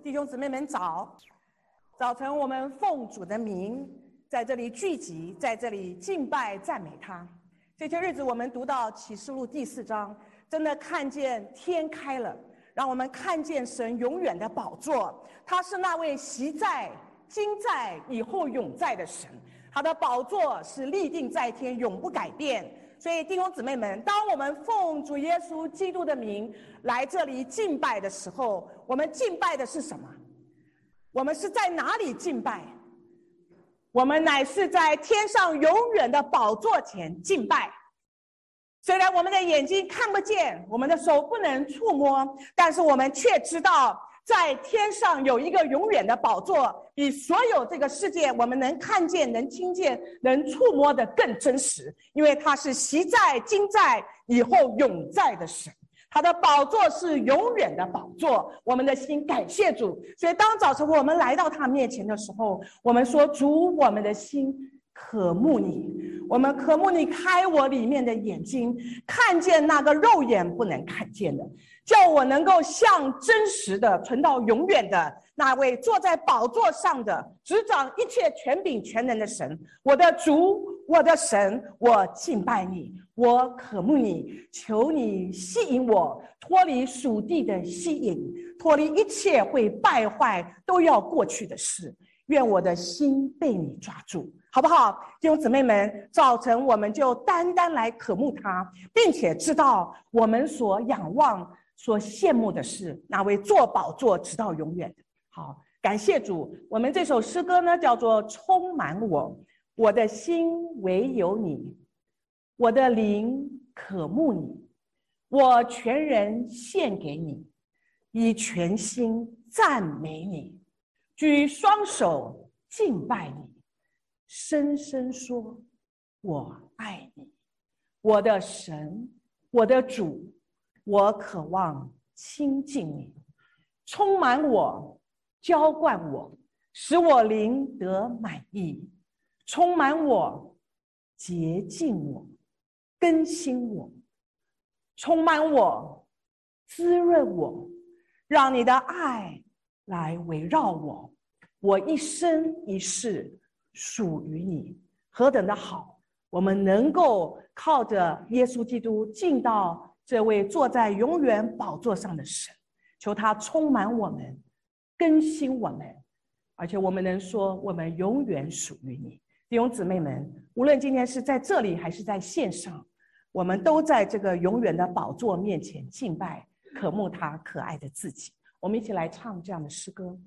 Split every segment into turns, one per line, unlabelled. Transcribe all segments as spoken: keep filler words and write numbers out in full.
弟兄姊妹们早！早晨我们奉主的名在这里聚集，在这里敬拜赞美他。这些日子我们读到启示录第四章，真的看见天开了，让我们看见神永远的宝座，他是那位昔在今在以后永在的神，他的宝座是立定在天，永不改变。所以弟兄姊妹们，当我们奉主耶稣基督的名来这里敬拜的时候，我们敬拜的是什么？我们是在哪里敬拜？我们乃是在天上永远的宝座前敬拜。虽然我们的眼睛看不见，我们的手不能触摸，但是我们却知道在天上有一个永远的宝座，比所有这个世界我们能看见、能听见、能触摸的更真实，因为他是昔在今在以后永在的神，他的宝座是永远的宝座。我们的心感谢主，所以当早晨我们来到他面前的时候，我们说主，我们的心渴慕你，我们渴慕你开我里面的眼睛，看见那个肉眼不能看见的，叫我能够像真实的存到永远的那位坐在宝座上的执掌一切权柄全能的神。我的主，我的神，我敬拜你，我渴慕你，求你吸引我，脱离属地的吸引，脱离一切会败坏都要过去的事。愿我的心被你抓住，好不好？弟兄姊妹们，早晨我们就单单来渴慕他，并且知道我们所仰望所羡慕的是那位坐宝座直到永远的。好，感谢主。我们这首诗歌呢叫做充满我，我的心唯有你，我的灵渴慕你，我全人献给你，以全心赞美你，举双手敬拜你，深深说我爱你。我的神，我的主，我渴望亲近你，充满我，浇灌我，使我灵得满意，充满我，洁净我，更新我，充满我，滋润我，让你的爱来围绕我，我一生一世属于你。何等的好，我们能够靠着耶稣基督进到这位坐在永远宝座上的神，求他充满我们，更新我们，而且我们能说我们永远属于你。弟兄姊妹们，无论今天是在这里还是在线上，我们都在这个永远的宝座面前敬拜，渴慕他可爱的自己。我们一起来唱这样的诗歌。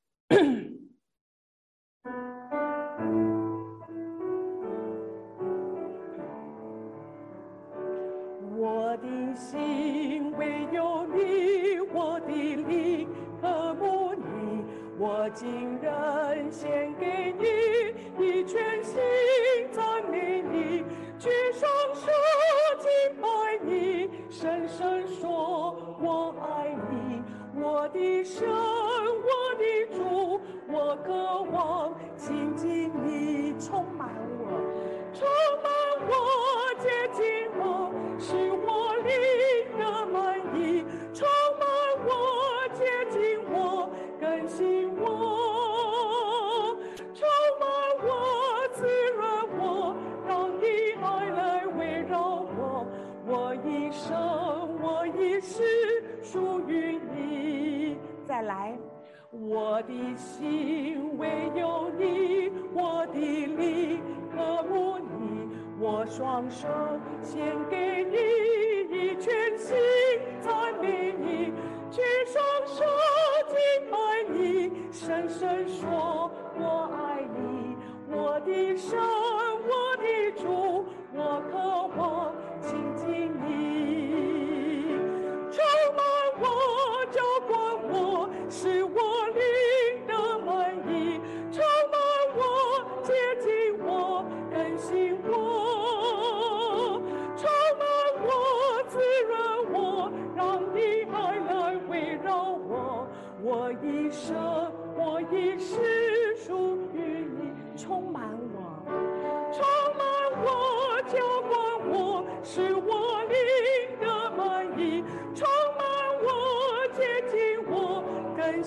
我的心唯有你，我的灵渴慕你，我竟然献给你，以全心赞美你，举双手敬拜你，深深说我爱你。我的神，我的主，我渴望亲近你，充满我，充满我，接近我，使我灵得满意，充满我，接近我，更新我，充满我，滋润我，让你爱来围绕我，我一生，我一世属于你。再来，我的心唯有你，我的灵渴慕你，我双手献给你，以全心赞美你，举双手敬拜你，深深说我爱你。我的神，我的主，我渴望亲近你，充满我，浇灌我，使我灵得满意，充满我，接近我，更新我，充满我，滋润我，让你爱来围绕我，我一生，我一世属于你，充满我，充满我，浇灌我，使我灵得满意，充满我，接近我，更新我。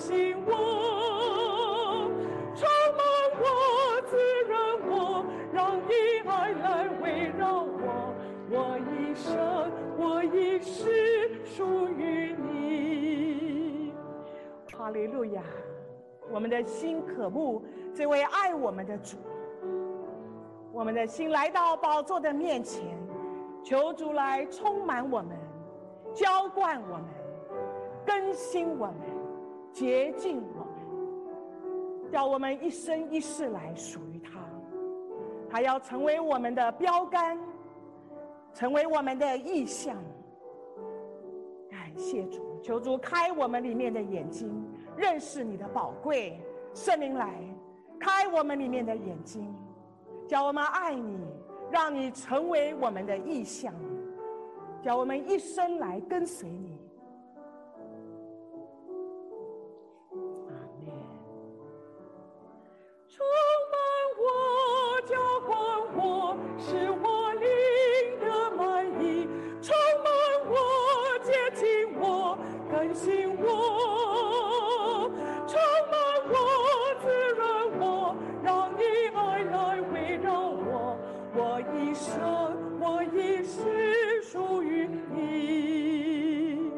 我，充满我，滋润我，让你爱来围绕我。我一生，我一世属于你。哈利路亚！我们的心渴慕这位爱我们的主，我们的心来到宝座的面前，求主来充满我们，浇灌我们，更新我们，洁净我们，叫我们一生一世来属于他。他要成为我们的标杆，成为我们的意向。感谢主，求主开我们里面的眼睛，认识你的宝贵。圣灵来开我们里面的眼睛，叫我们爱你，让你成为我们的意向，叫我们一生来跟随你。阿们。充满我，浇灌我，使我灵的满溢，充满我，洁净我，更新我，充满我，滋润我，让你爱来围绕我。我一生，我一世属于你。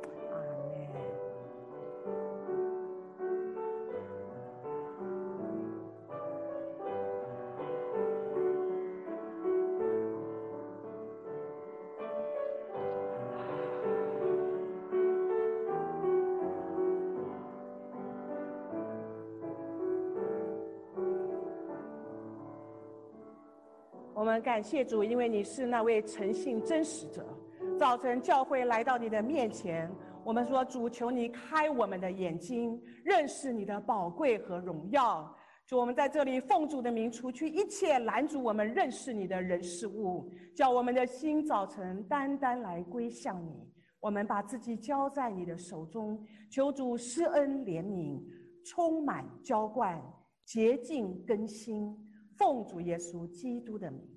我们感谢主，因为你是那位诚信真实者，造成教会来到你的面前。我们说，主，求你开我们的眼睛，认识你的宝贵和荣耀。主，我们在这里奉主的名，除去一切拦阻我们认识你的人事物，叫我们的心早晨单单来归向你。我们把自己交在你的手中，求主施恩怜悯，充满浇灌，洁净更新，奉主耶稣基督的名。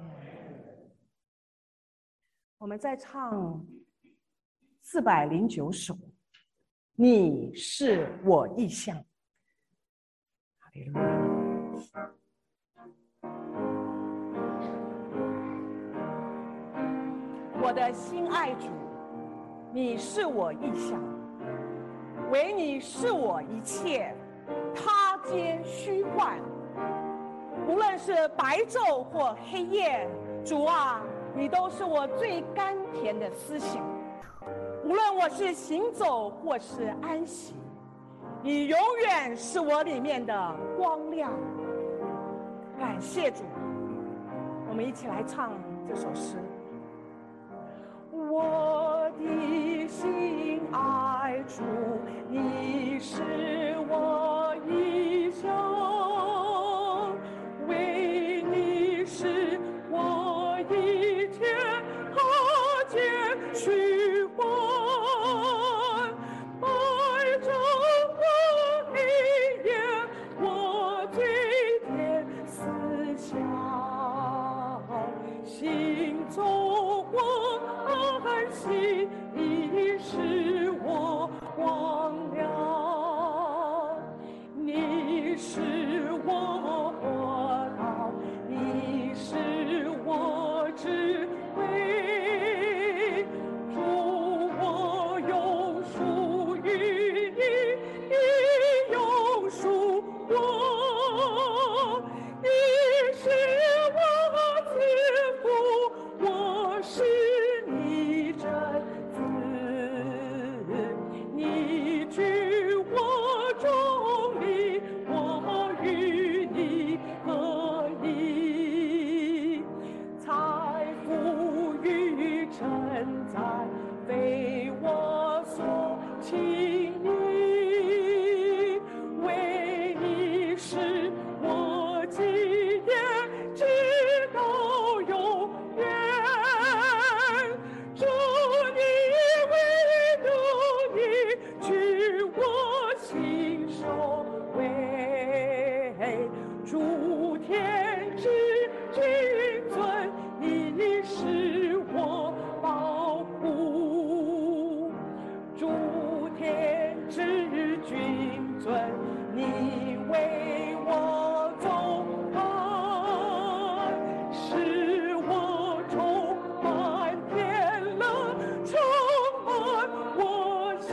我们在唱四百零九首，你是我意向。哈利路亚。我的心爱主，你是我意向，唯你是我一切，他皆虚幻。无论是白昼或黑夜，主啊，你都是我最甘甜的思想。无论我是行走或是安息，你永远是我里面的光亮。感谢主，我们一起来唱这首诗。我的心爱主，你是我意向，为你是我一切，他皆虚幻。白昼或黑夜，我最甜思想，行走或安息，你是我光亮。 尊，你为我走开，使我充满天乐，充满我心。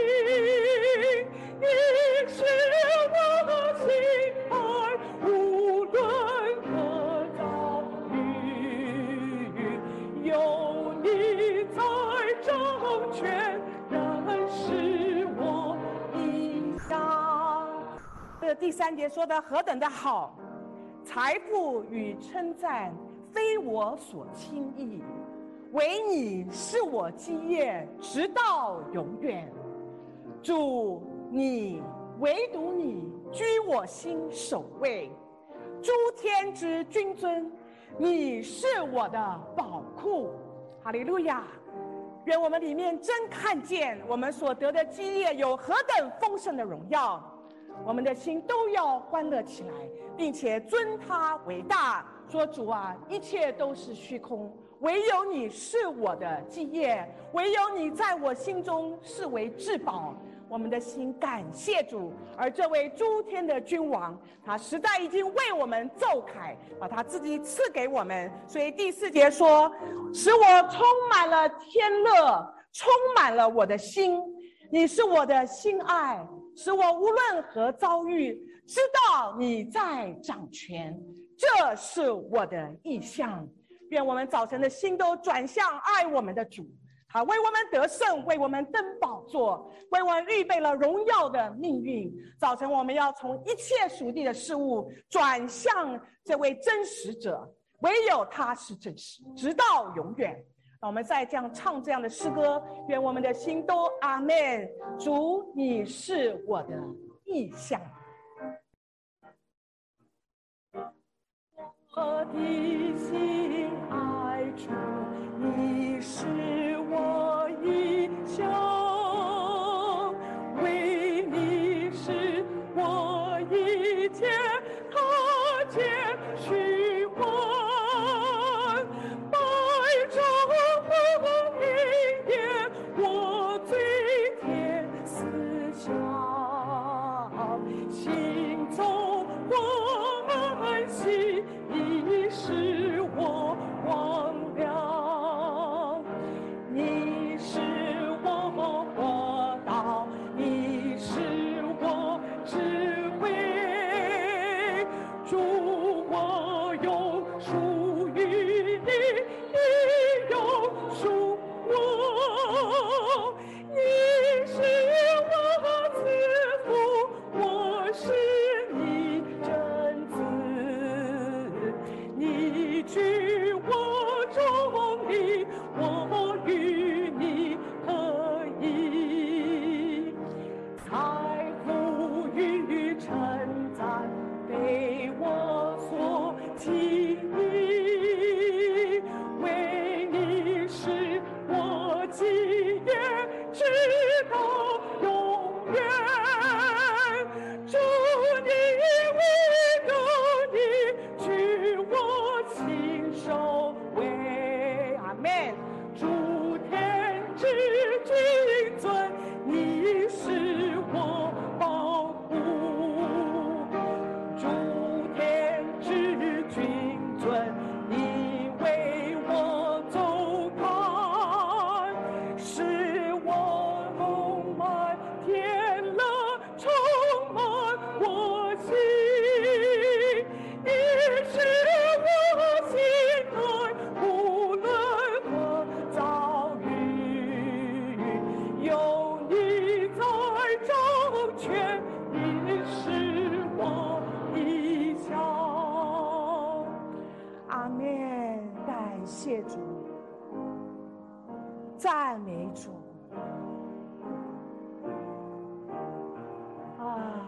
你是我心爱，无论何遭遇，有你在掌权，然使我异乡。这个第三节说的何等的好，财富与称赞非我所轻易，唯你是我基业，直到永远。主，你唯独你居我心首位，诸天之君尊，你是我的宝库。哈利路亚！愿我们里面真看见我们所得的基业有何等丰盛的荣耀，我们的心都要欢乐起来，并且尊他为大，说主啊，一切都是虚空，唯有你是我的基业，唯有你在我心中视为至宝。我们的心感谢主，而这位诸天的君王，他实在已经为我们奏凯，把他自己赐给我们。所以第四节说，使我充满了天乐，充满了我的心。你是我的心爱，使我无论何遭遇，知道你在掌权，这是我的意向。愿我们早晨的心都转向爱我们的主，他为我们得胜，为我们登宝座，为我们预备了荣耀的命运。早晨我们要从一切属地的事物转向这位真实者，唯有他是真实，直到永远。那我们再这样唱这样的诗歌，愿我们的心都阿们。主，你是我的意向。我的心爱主，你是我意向，为你是我一切他皆虚幻，白昼和黑夜我最甜思想，心中欢喜已使我光亮，你是我活道，你是我智慧，主我有属于你，你有属我，你是我赐福，我是你真子，你居我中立，我与你合一，财富与称赞被我所轻易，为你是我基业，直到永远。主，你唯有你居我心首位，阿们。诸天之君尊，你是我宝库。诸天之君尊，你为我走开，使我充满天乐，充满我心。你是我心爱，无论何遭遇，有你在掌权，你是我意向。阿们，感谢主，赞美主。啊，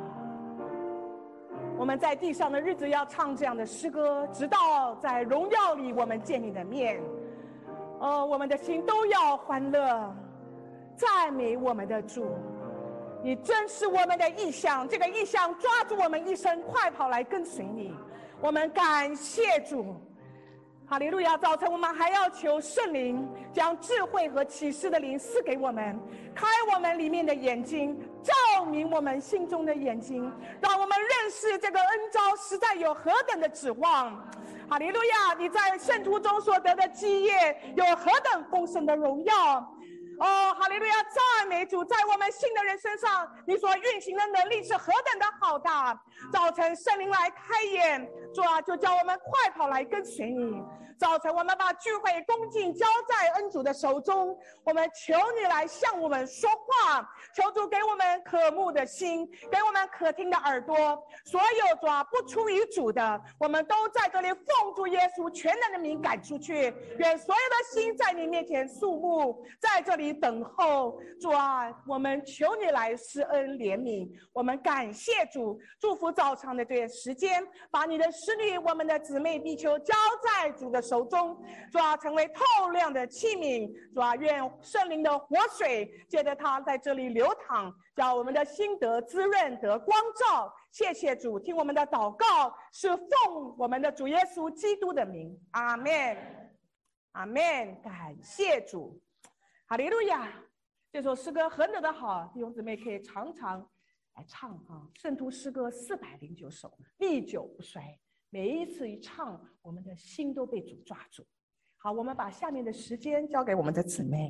我们在地上的日子要唱这样的诗歌，直到在荣耀里我们见你的面。哦，我们的心都要欢乐，赞美我们的主。你真是我们的意向，这个意向抓住我们一生，快跑来跟随你。我们感谢主，哈利路亚！早晨我们还要求圣灵将智慧和启示的灵赐给我们，开我们里面的眼睛，照照明我们心中的眼睛，让我们认识这个恩召实在有何等的指望。哈利路亚！你在圣徒中所得的基业有何等丰盛的荣耀！哦，哈利路亚！赞美主，在我们信的人身上，你所运行的能力是何等的好大！早晨圣灵来开眼，主啊，就叫我们快跑来跟随你。早晨我们把聚会恭敬交在恩主的手中，我们求你来向我们说话，求主给我们渴慕的心，给我们可听的耳朵。所有主啊不出于主的，我们都在这里奉主耶稣全能的名赶出去。愿所有的心在你面前肃穆，在这里等候。主啊，我们求你来施恩怜悯，我们感谢主，祝福早上的这些时间，把你的使女我们的姊妹必求交在主的手中。主啊，成为透亮的器皿。主啊，愿圣灵的活水借着它在这里流淌，叫我们的心得滋润得光照。谢谢主，听我们的祷告是奉我们的主耶稣基督的名，阿们，阿们。感谢主，哈利路亚。这首诗歌何等的好，弟兄姊妹可以常常来唱啊！圣徒诗歌四百零九首，历久不衰。每一次一唱，我们的心都被主抓住。好，我们把下面的时间交给我们的姊妹。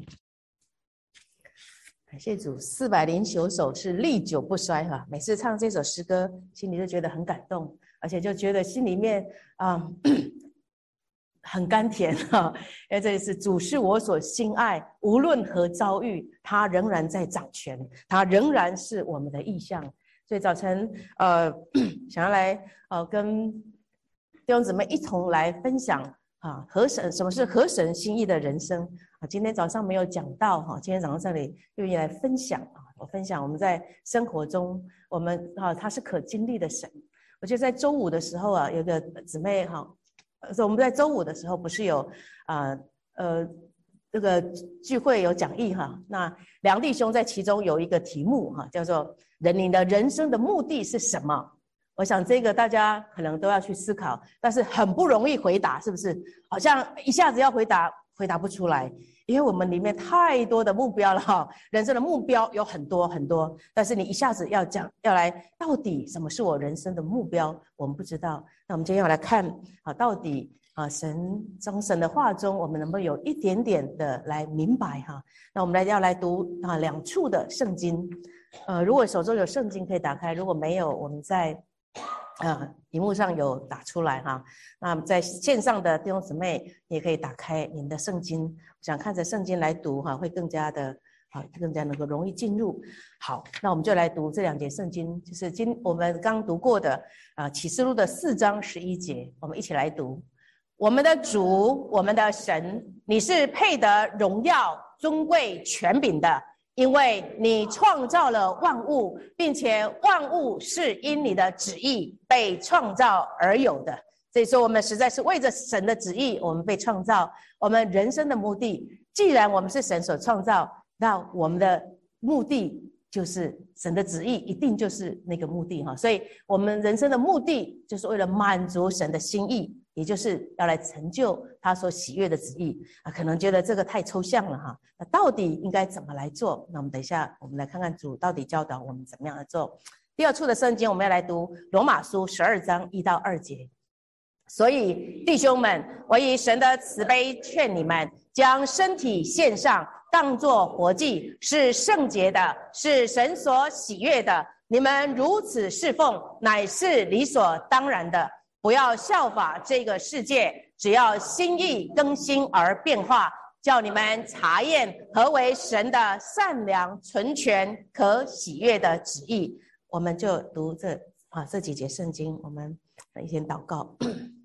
感谢主，四百零九首是历久不衰哈。每次唱这首诗歌，心里就觉得很感动，而且就觉得心里面啊、嗯、很甘甜哈。因为这里是主是我所心爱，无论何遭遇，他仍然在掌权，他仍然是我们的意象。所以早晨呃想要来呃跟弟兄姊妹一同来分享啊，合神什么是合神心意的人生啊？今天早上没有讲到哈，今天早上这里愿意来分享啊，我分享我们在生活中，我们啊他是可经历的神。我觉得在周五的时候啊，有个姊妹哈，呃，我们在周五的时候不是有啊呃这个聚会有讲义哈，那梁弟兄在其中有一个题目哈，叫做人你的人生的目的是什么？我想这个大家可能都要去思考，但是很不容易回答，是不是？好像一下子要回答回答不出来，因为我们里面太多的目标了哈，人生的目标有很多很多，但是你一下子要讲要来，到底什么是我人生的目标，我们不知道。那我们今天要来看啊，到底啊神从神的话中，我们能不能有一点点的来明白哈？那我们来要来读啊两处的圣经，呃，如果手中有圣经可以打开，如果没有，我们在呃，荧幕上有打出来哈。那在线上的弟兄姊妹也可以打开您的圣经，想看着圣经来读哈，会更加的啊，更加能够容易进入。好，那我们就来读这两节圣经，就是今我们刚读过的啊启示录的四章十一节，我们一起来读。我们的主，我们的神，你是配得荣耀、尊贵、权柄的。因为你创造了万物，并且万物是因你的旨意被创造而有的。所以说我们实在是为着神的旨意我们被创造，我们人生的目的，既然我们是神所创造，那我们的目的就是神的旨意，一定就是那个目的哈。所以我们人生的目的就是为了满足神的心意，也就是要来成就他所喜悦的旨意啊。可能觉得这个太抽象了哈，那到底应该怎么来做？那我们等一下我们来看看主到底教导我们怎么样来做。第二处的圣经我们要来读罗马书十二章一到二节。所以弟兄们，我以神的慈悲劝你们，将身体献上，当作活祭，是圣洁的，是神所喜悦的。你们如此侍奉，乃是理所当然的。不要效法这个世界，只要心意更新而变化，叫你们查验何为神的善良、纯全、可喜悦的旨意。我们就读这啊这几节圣经，我们一起祷告。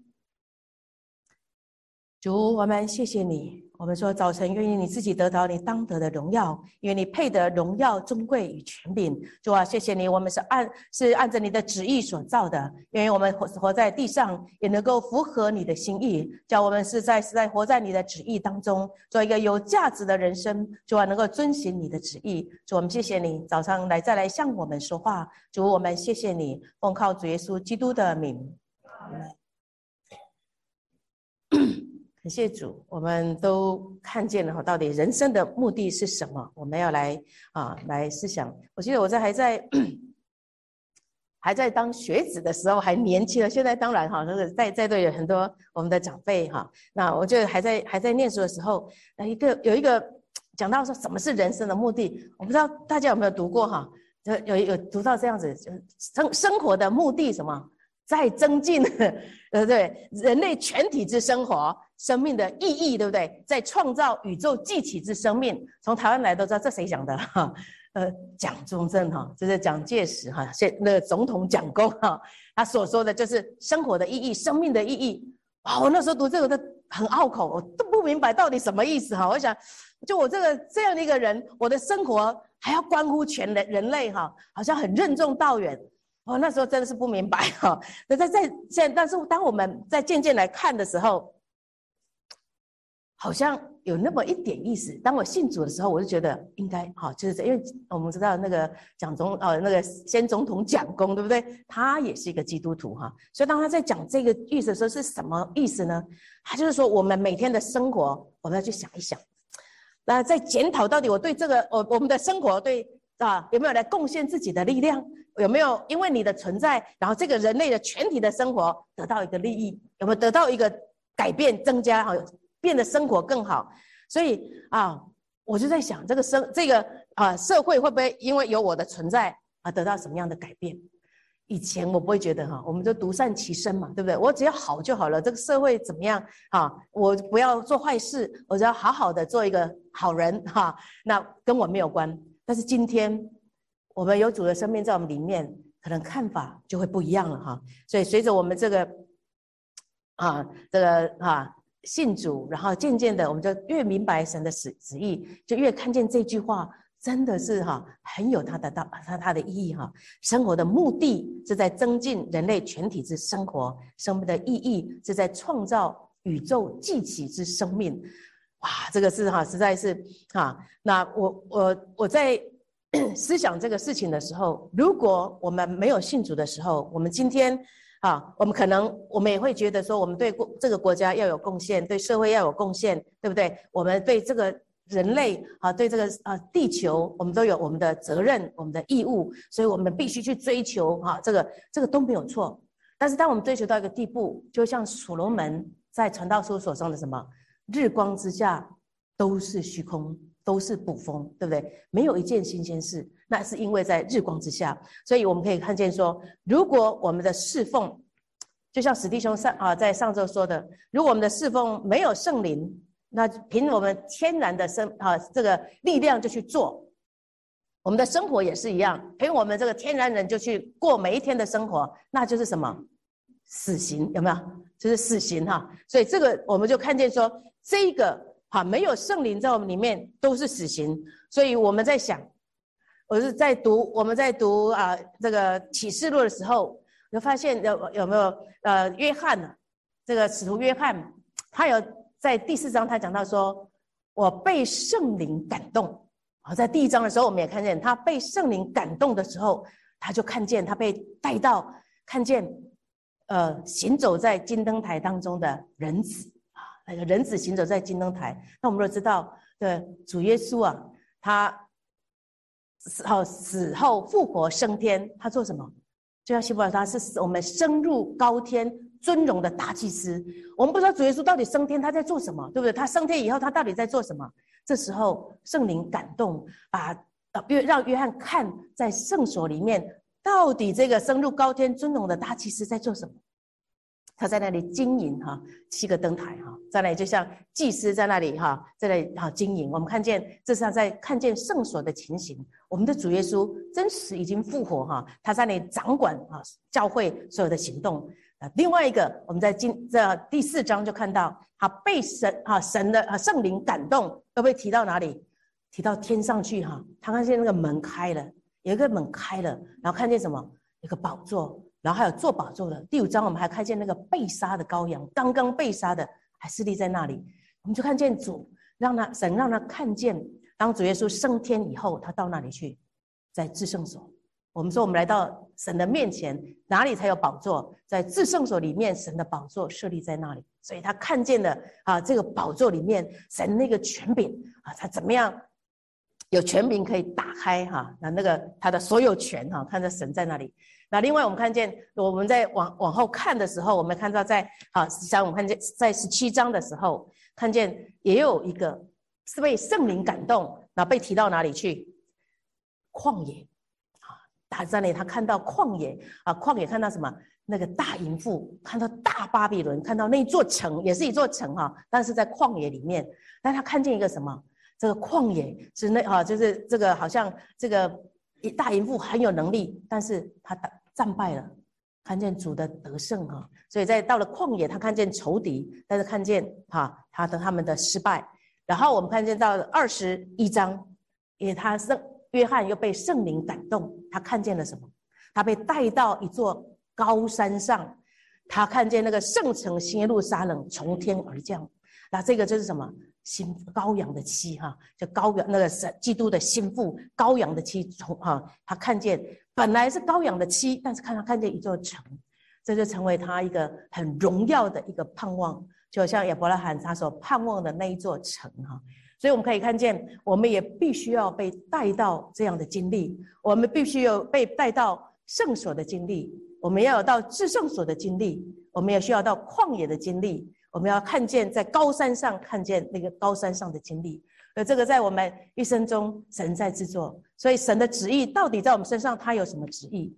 主，我们谢谢你，我们说早晨愿意你自己得到你当得的荣耀，因为你配得荣耀、尊贵与权柄。主啊，谢谢你，我们是按是按着你的旨意所造的，因为我们活活在地上也能够符合你的心意，叫我们是在是在活在你的旨意当中，做一个有价值的人生。主啊，能够遵行你的旨意。主，我们谢谢你早上来再来向我们说话。主，我们谢谢你，奉靠主耶稣基督的名。 感谢主，我们都看见了到底人生的目的是什么？我们要来啊来思想。我记得我在还在还在当学子的时候还年轻了，现在当然哈，那个在在座有很多我们的长辈哈。那我觉得还在还在念书的时候，那一个有一个讲到说什么是人生的目的，我不知道大家有没有读过哈？有有有读到这样子，生生活的目的什么？在增进呃对人类全体之生活。生命的意义，对不对？在创造宇宙继起之生命，从台湾来都知道这谁讲的哈？呃，蒋中正哈，这是蒋介石哈，现那个总统蒋公哈，他所说的就是生活的意义，生命的意义。啊，我那时候读这个都很拗口，我都不明白到底什么意思哈。我想，就我这个这样的一个人，我的生活还要关乎全人人类哈，好像很任重道远。哦，那时候真的是不明白哈。那在在现在，但是当我们在渐渐来看的时候，好像有那么一点意思。当我信主的时候，我就觉得应该好，就是这，因为我们知道那个蒋总呃那个先总统蒋公，对不对？他也是一个基督徒哈，所以当他在讲这个意思的时候，是什么意思呢？他就是说，我们每天的生活，我们要去想一想，那在检讨到底我对这个我我们的生活对啊有没有来贡献自己的力量？有没有因为你的存在，然后这个人类的全体的生活得到一个利益？有没有得到一个改变、增加哈？变得生活更好，所以啊，我就在想，这个生这个啊社会会不会因为有我的存在而得到什么样的改变？以前我不会觉得哈，我们就独善其身嘛，对不对？我只要好就好了，这个社会怎么样啊？我不要做坏事，我只要好好的做一个好人哈，那跟我没有关。但是今天我们有主的生命在我们里面，可能看法就会不一样了哈。所以随着我们这个啊这个啊。信主，然后渐渐的，我们就越明白神的旨旨意，就越看见这句话真的是哈很有它的道，它它的意义哈。生活的目的是在增进人类全体之生活，生命的意义是在创造宇宙继起之生命。哇，这个是哈，实在是哈。那我我我在思想这个事情的时候，如果我们没有信主的时候，我们今天。啊，我们可能我们也会觉得说，我们对这个国家要有贡献，对社会要有贡献，对不对？我们对这个人类啊，对这个啊地球，我们都有我们的责任，我们的义务，所以我们必须去追求啊，这个这个都没有错。但是当我们追求到一个地步，就像所罗门在传道书所说的什么，日光之下都是虚空，都是捕风，对不对？没有一件新鲜事。那是因为在日光之下，所以我们可以看见说，如果我们的侍奉，就像史弟兄上啊在上周说的，如果我们的侍奉没有圣灵，那凭我们天然的生啊这个力量就去做，我们的生活也是一样，凭我们这个天然人就去过每一天的生活，那就是什么？死刑，有没有？就是死刑哈。所以这个我们就看见说，这个哈没有圣灵在我们里面都是死刑，所以我们在想。我是在读，我们在读啊、呃、这个启示录的时候，就发现有有没有呃约翰呢？这个使徒约翰，他有在第四章他讲到说，我被圣灵感动。好，在第一章的时候，我们也看见他被圣灵感动的时候，他就看见他被带到看见呃行走在金灯台当中的人子啊，那个人子行走在金灯台。那我们都知道的主耶稣啊，他。死后死后复活升天，他做什么？就像希伯来，他是我们升入高天尊荣的大祭司。我们不知道主耶稣到底升天他在做什么，对不对？他升天以后他到底在做什么？这时候圣灵感动，把约让约翰看在圣所里面，到底这个升入高天尊荣的大祭司在做什么？他在那里经营哈七个灯台哈，在那里就像祭司在那里哈，在那里哈经营。我们看见这是他在看见圣所的情形。我们的主耶稣真实已经复活哈，他在那里掌管啊教会所有的行动。啊，另外一个我们在今这第四章就看到他被神啊神的啊圣灵感动，会被提到哪里？提到天上去哈，他看见那个门开了，有一个门开了，然后看见什么？一个宝座。然后还有坐宝座的。第五章我们还看见那个被杀的羔羊，刚刚被杀的还是立在那里。我们就看见主让他神让他看见，当主耶稣升天以后，他到那里去，在至圣所。我们说我们来到神的面前，哪里才有宝座？在至圣所里面，神的宝座设立在那里。 所以他看见了啊，这个宝座里面神那个权柄啊，他怎么样有权柄可以打开哈，那那个他的所有权哈，看着神在那里。那另外我们看见，我们在往往后看的时候，我们看到在啊，实际上我们看见在十七章的时候，看见也有一个是被圣灵感动，那被提到哪里去？旷野啊，打在那里，他看到旷野啊，旷野看到什么？那个大淫妇，看到大巴比伦，看到那座城，也是一座城哈，但是在旷野里面，但他看见一个什么？这个旷野是那啊，就是这个好像这个大淫妇很有能力，但是他战败了，看见主的得胜哈，所以在到了旷野，他看见仇敌，但是看见哈他的他们的失败。然后我们看见到二十一章，因为他圣约翰又被圣灵感动，他看见了什么？他被带到一座高山上，他看见那个圣城新耶路撒冷从天而降。那这个就是什么？新羔羊的妻哈，就羔羊那个是基督的心腹，羔羊的妻从哈，他看见本来是羔羊的妻，但是看他看见一座城，这就成为他一个很荣耀的一个盼望，就像亚伯拉罕他所盼望的那一座城哈。所以我们可以看见，我们也必须要被带到这样的经历，我们必须有被带到圣所的经历，我们要有到至圣所的经历，我们也需要到旷野的经历。我们要看见在高山上看见那个高山上的经历，而这个在我们一生中神在制作，所以神的旨意到底在我们身上他有什么旨意？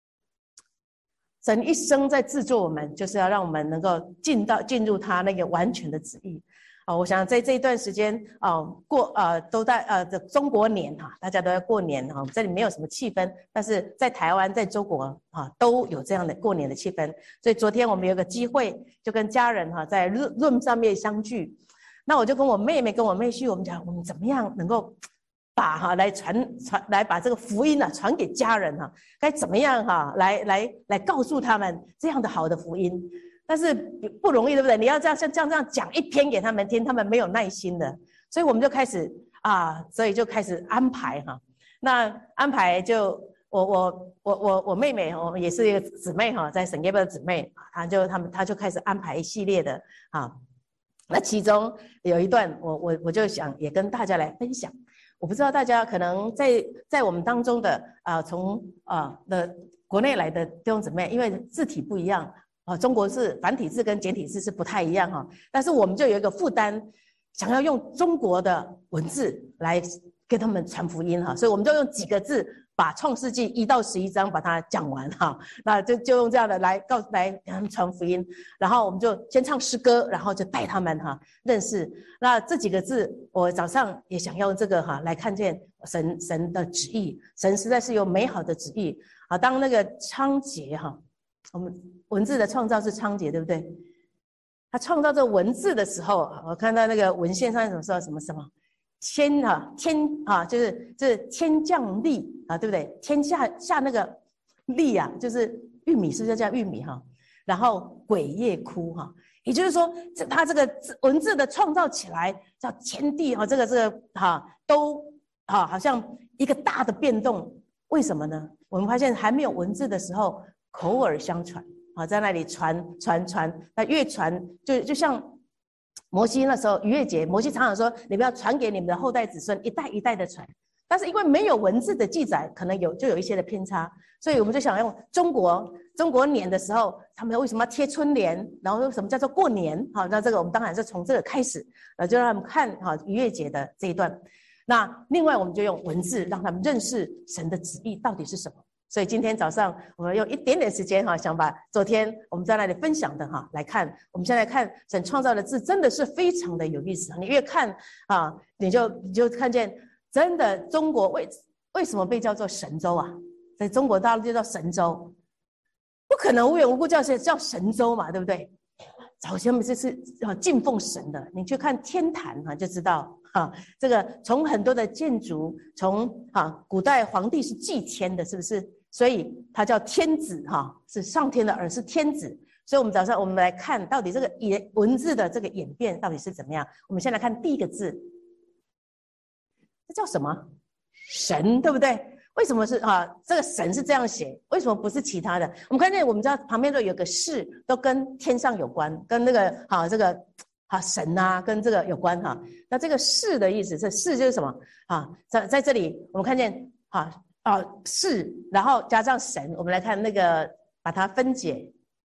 神一生在制作我们，就是要让我们能够进到进入他那个完全的旨意。啊，我想在这一段时间啊，过呃都在呃的中国年哈，大家都在过年哈，这里没有什么气氛，但是在台湾在中国啊都有这样的过年的气氛。所以昨天我们有个机会，就跟家人哈在 Zoom 上面相聚，那我就跟我妹妹跟我妹婿，我们讲我们怎么样能够把哈来传传来把这个福音啊传给家人哈，该怎么样哈来来来告诉他们这样的好的福音。但是不容易，对不对？你要这样像这样这样讲一篇给他们听，他们没有耐心的，所以我们就开始啊，所以就开始安排哈。那安排就我我我我我妹妹，我们也是一个姊妹哈，在圣约伯的姊妹，她就他们她就开始安排一系列的啊。那其中有一段，我我我就想也跟大家来分享。我不知道大家可能在在我们当中的啊，从啊的国内来的弟兄姊妹，因为字体不一样。哦，中国字繁体字跟简体字是不太一样哈，但是我们就有一个负担，想要用中国的文字来跟他们传福音哈，所以我们就用几个字把创世纪一到十一章把它讲完哈，那就就用这样的来告来给他们传福音，然后我们就先唱诗歌，然后就带他们哈认识。那这几个字，我早上也想用这个哈来看见神神的旨意，神实在是有美好的旨意啊。当那个仓颉哈，我们文字的创造是仓颉，对不对？他创造这文字的时候，我看到那个文献上怎么说什么什么天啊天啊，就是就是天降粒啊，对不对？天下下那个粒啊，就是玉米，是不是叫玉米哈？然后鬼夜哭哈，也就是说，他这个文字的创造起来，叫天地哈，这个这个哈都哈好像一个大的变动。为什么呢？我们发现还没有文字的时候，口耳相传。啊，在那里传传传，那越传就就像摩西那时候逾越节，摩西常常说：“你们要传给你们的后代子孙，一代一代的传。”但是因为没有文字的记载，可能有就有一些的偏差，所以我们就想用中国中国年的时候，他们为什么要贴春联？然后什么叫做过年？好，那这个我们当然是从这个开始，呃，就让他们看哈逾越节的这一段。那另外我们就用文字让他们认识神的旨意到底是什么。所以今天早上我们用一点点时间哈，想把昨天我们在那里分享的哈来看。我们现在看神创造的字，真的是非常的有意思。你越看啊，你就你就看见，真的中国为为什么被叫做神州啊？在中国大陆就叫神州，不可能无缘无故叫叫神州嘛，对不对？早先我们这是敬奉神的，你去看天坛哈就知道。啊，这个从很多的建筑，从啊古代皇帝是祭天的，是不是？所以他叫天子哈、啊，是上天的儿，是天子。所以我们早上我们来看到底这个演文字的这个演变到底是怎么样。我们先来看第一个字，这叫什么？神，对不对？ 为什么是啊？这个神是这样写，为什么不是其他的？我们看见我们知道旁边都有个是，都跟天上有关，跟那个好、啊、这个好神啊，跟这个有关哈、啊。那这个是的意思，这是就是什么啊？在在这里我们看见啊啊是，然后加上神，我们来看那个把它分解，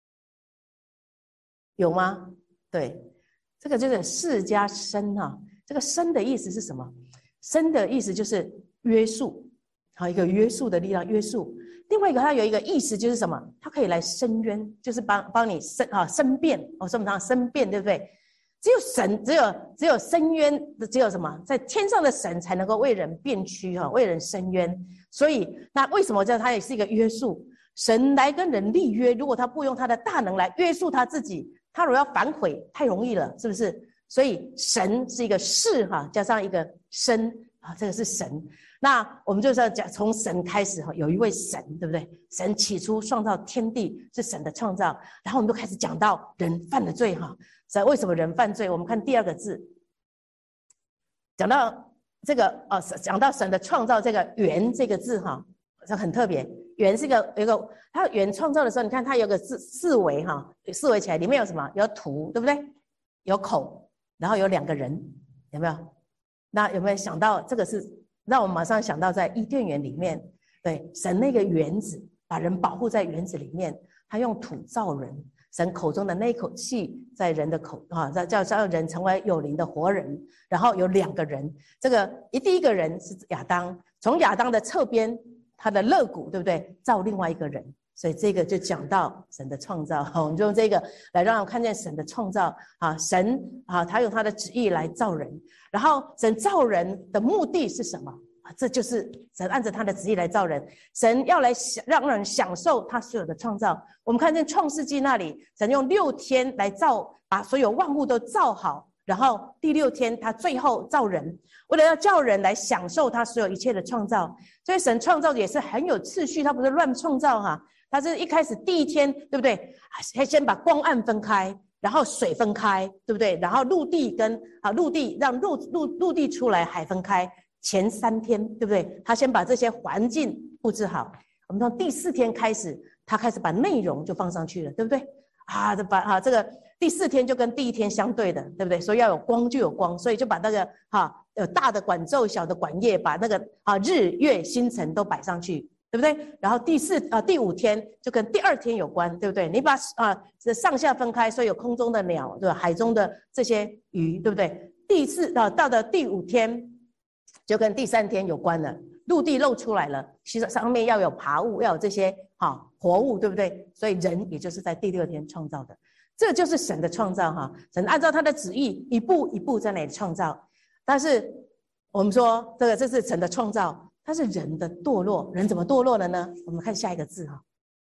有吗？对，这个就是是加生啊。这个生的意思是什么？生的意思就是约束。好，一个约束的力量，约束。另外一个，它有一个意思就是什么？它可以来伸冤，就是帮帮你申啊申辩。哦，说我们讲申辩，对不对？只有神，只有只有伸冤，只有什么？在天上的神才能够为人辩屈哈，为人伸冤。所以，那为什么叫它也是一个约束？神来跟人立约，如果他不用他的大能来约束他自己，他如果要反悔，太容易了，是不是？所以神是一个是哈，加上一个生啊，这个是神。那我们就是要讲从神开始哈，有一位神，对不对？神起初创造天地是神的创造，然后我们就开始讲到人犯了罪哈。神为什么人犯罪？我们看第二个字，讲到这个呃，讲到神的创造这个原这个字哈，这很特别。原是一个一个，它原创造的时候，你看它有个四四维哈，四维起来里面有什么？有土，对不对？有口，然后有两个人，有没有？那有没有想到这个是？让我们马上想到在伊甸园里面，对神那个园子，把人保护在园子里面，他用土造人，神口中的那一口气在人的口啊，叫叫人成为有灵的活人。然后有两个人，这个一第一个人是亚当，从亚当的侧边，他的肋骨，对不对？造另外一个人，所以这个就讲到神的创造。我们就用这个来让我们看见神的创造啊，神啊，他用他的旨意来造人。然后神造人的目的是什么啊？这就是神按着他的旨意来造人，神要来想让人享受他所有的创造。我们看见创世纪那里，神用六天来造，把所有万物都造好，然后第六天他最后造人，为了要叫人来享受他所有一切的创造。所以神创造也是很有次序，他不是乱创造哈、啊，他是一开始第一天，对不对？先把光暗分开，然后水分开，对不对？然后陆地跟啊陆地让陆陆陆地出来，海分开。前三天，对不对？他先把这些环境布置好。我们从第四天开始，他开始把内容就放上去了，对不对？啊，把啊这个第四天就跟第一天相对的，对不对？所以要有光就有光，所以就把那个哈有大的管昼、小的管夜，把那个啊日月星辰都摆上去。对不对？然后第四啊第五天就跟第二天有关，对不对？你把啊这上下分开，所以有空中的鸟，对吧？海中的这些鱼，对不对？第四啊到了第五天就跟第三天有关了，陆地露出来了，其实上面要有爬物，要有这些哈活物，对不对？所以人也就是在第六天创造的，这就是神的创造哈。神按照他的旨意一步一步在那里创造，但是我们说这个这是神的创造。它是人的堕落，人怎么堕落了呢？我们看下一个字哈，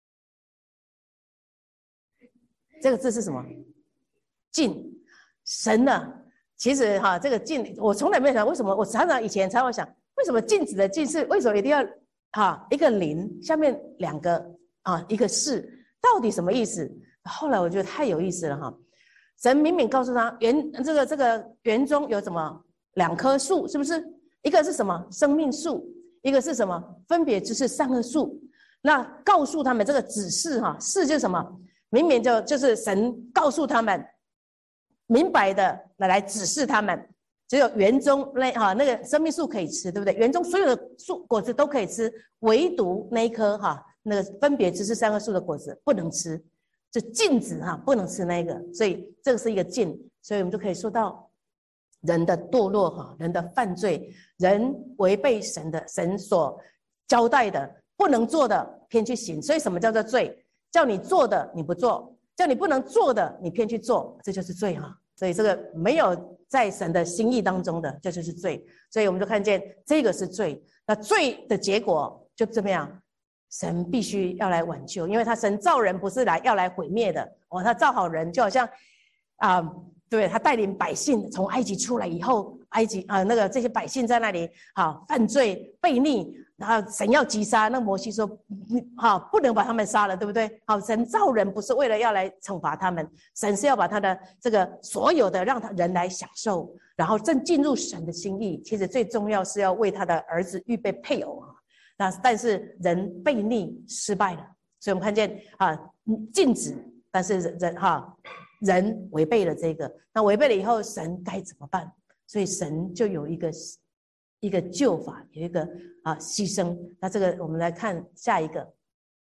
这个字是什么？禁。神呢？其实哈，这个禁我从来没有想，为什么我常常以前常常想，为什么禁止的禁是为什么一定要哈一个零下面两个啊一个是，到底什么意思？后来我觉得太有意思了哈。神明明告诉他园这个这个园中有什么两棵树，是不是？一个是什么？生命树。一个是什么？分别知识善恶树。那告诉他们这个指示哈，示就是什么？明明就就是神告诉他们，明白的来来指示他们，只有园中那哈那个生命树可以吃，对不对？园中所有的树果子都可以吃，唯独那一棵哈那个分别知识善恶树的果子不能吃，就禁止哈不能吃那个，所以这个是一个禁，所以我们就可以说到。人的堕落哈，人的犯罪，人违背神的神所交代的，不能做的偏去行，所以什么叫做罪？叫你做的你不做，叫你不能做的你偏去做，这就是罪哈。所以这个没有在神的心意当中的，这就是罪。所以我们就看见这个是罪，那罪的结果就这么样，神必须要来挽救，因为他神造人不是来要来毁灭的哦，他造好人就好像啊。呃对，他带领百姓从埃及出来以后，埃及啊、呃、那个这些百姓在那里好犯罪悖逆，然后神要击杀，那摩西说好不能把他们杀了，对不对？好，神造人不是为了要来惩罚他们，神是要把他的这个所有的让他人来享受，然后正进入神的心意。其实最重要是要为他的儿子预备配偶啊。 那但是人悖逆失败了，所以我们看见啊，禁止，但是人哈人违背了这个，那违背了以后，神该怎么办？所以神就有一个一个救法，有一个啊牺牲。那这个我们来看下一个。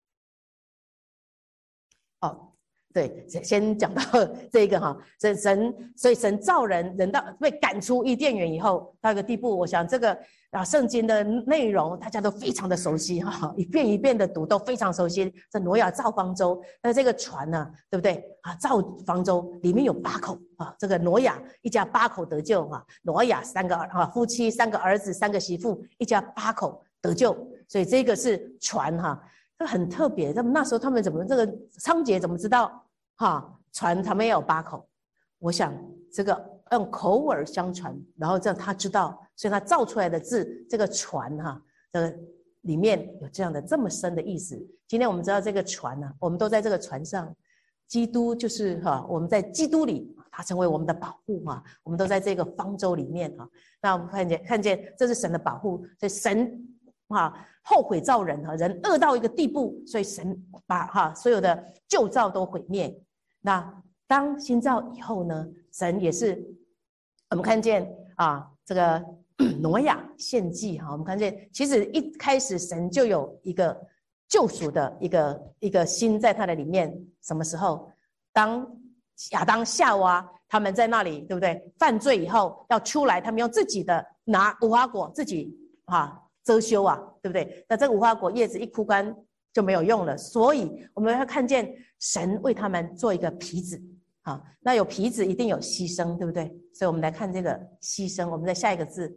哦。对，先讲到这个哈，神神，所以神造人，人到被赶出伊甸园以后，到一个地步，我想这个啊圣经的内容大家都非常的熟悉哈，一遍一遍的读都非常熟悉。这挪亚造方舟，那这个船呢、啊，对不对啊？造方舟里面有八口啊，这个挪亚一家八口得救啊，挪亚三个啊夫妻三个儿子三个媳妇，一家八口得救，所以这个是船哈。这很特别，他们那时候他们怎么这个仓颉怎么知道哈船他们也有八口？我想这个用口耳相传，然后这样他知道，所以他造出来的字这个船哈，这个里面有这样的这么深的意思。今天我们知道这个船呢、啊，我们都在这个船上，基督就是哈我们在基督里，他成为我们的保护哈，我们都在这个方舟里面哈。那我们看见看见这是神的保护，所以神哈。后悔造人哈，人恶到一个地步，所以神把哈所有的旧造都毁灭。那当新造以后呢，神也是我们看见啊，这个挪亚献祭哈，我们看见其实一开始神就有一个救赎的一个一个心在他的里面。什么时候？当亚当夏娃他们在那里，对不对？犯罪以后要出来，他们用自己的拿无花果自己啊。遮羞啊，对不对？那这个无花果叶子一枯干就没有用了，所以我们要看见神为他们做一个皮子啊。那有皮子一定有牺牲，对不对？所以我们来看这个牺牲。我们再下一个字，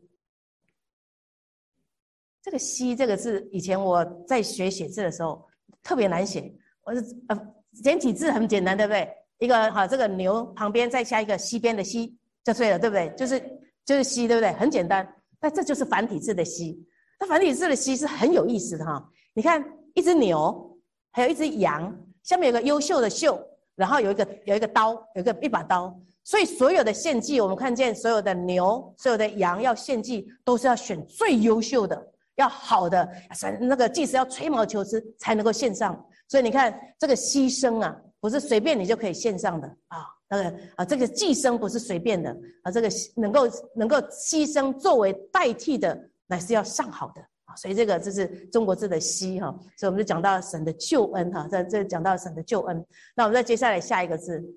这个牺这个字，以前我在学写字的时候特别难写。我是呃简体字很简单，对不对？一个好、啊、这个牛旁边再下一个西边的西就对了，对不对？就是就是西，对不对？很简单。但这就是繁体字的西。那繁体字的西是很有意思的哈，你看一只牛，还有一只羊，下面有个优秀的秀，然后有一个有一个刀，有一个一把刀，所以所有的献祭，我们看见所有的牛、所有的羊要献祭，都是要选最优秀的，要好的，那个祭司要吹毛求疵才能够献上。所以你看这个牺牲啊，不是随便你就可以献上的啊。那个啊，这个祭牲不是随便的啊，这个能够能够牺牲作为代替的。乃是要上好的啊，所以这个就是中国字的牺哈，所以我们就讲到神的救恩哈，这这讲到神的救恩。那我们再接下来下一个字，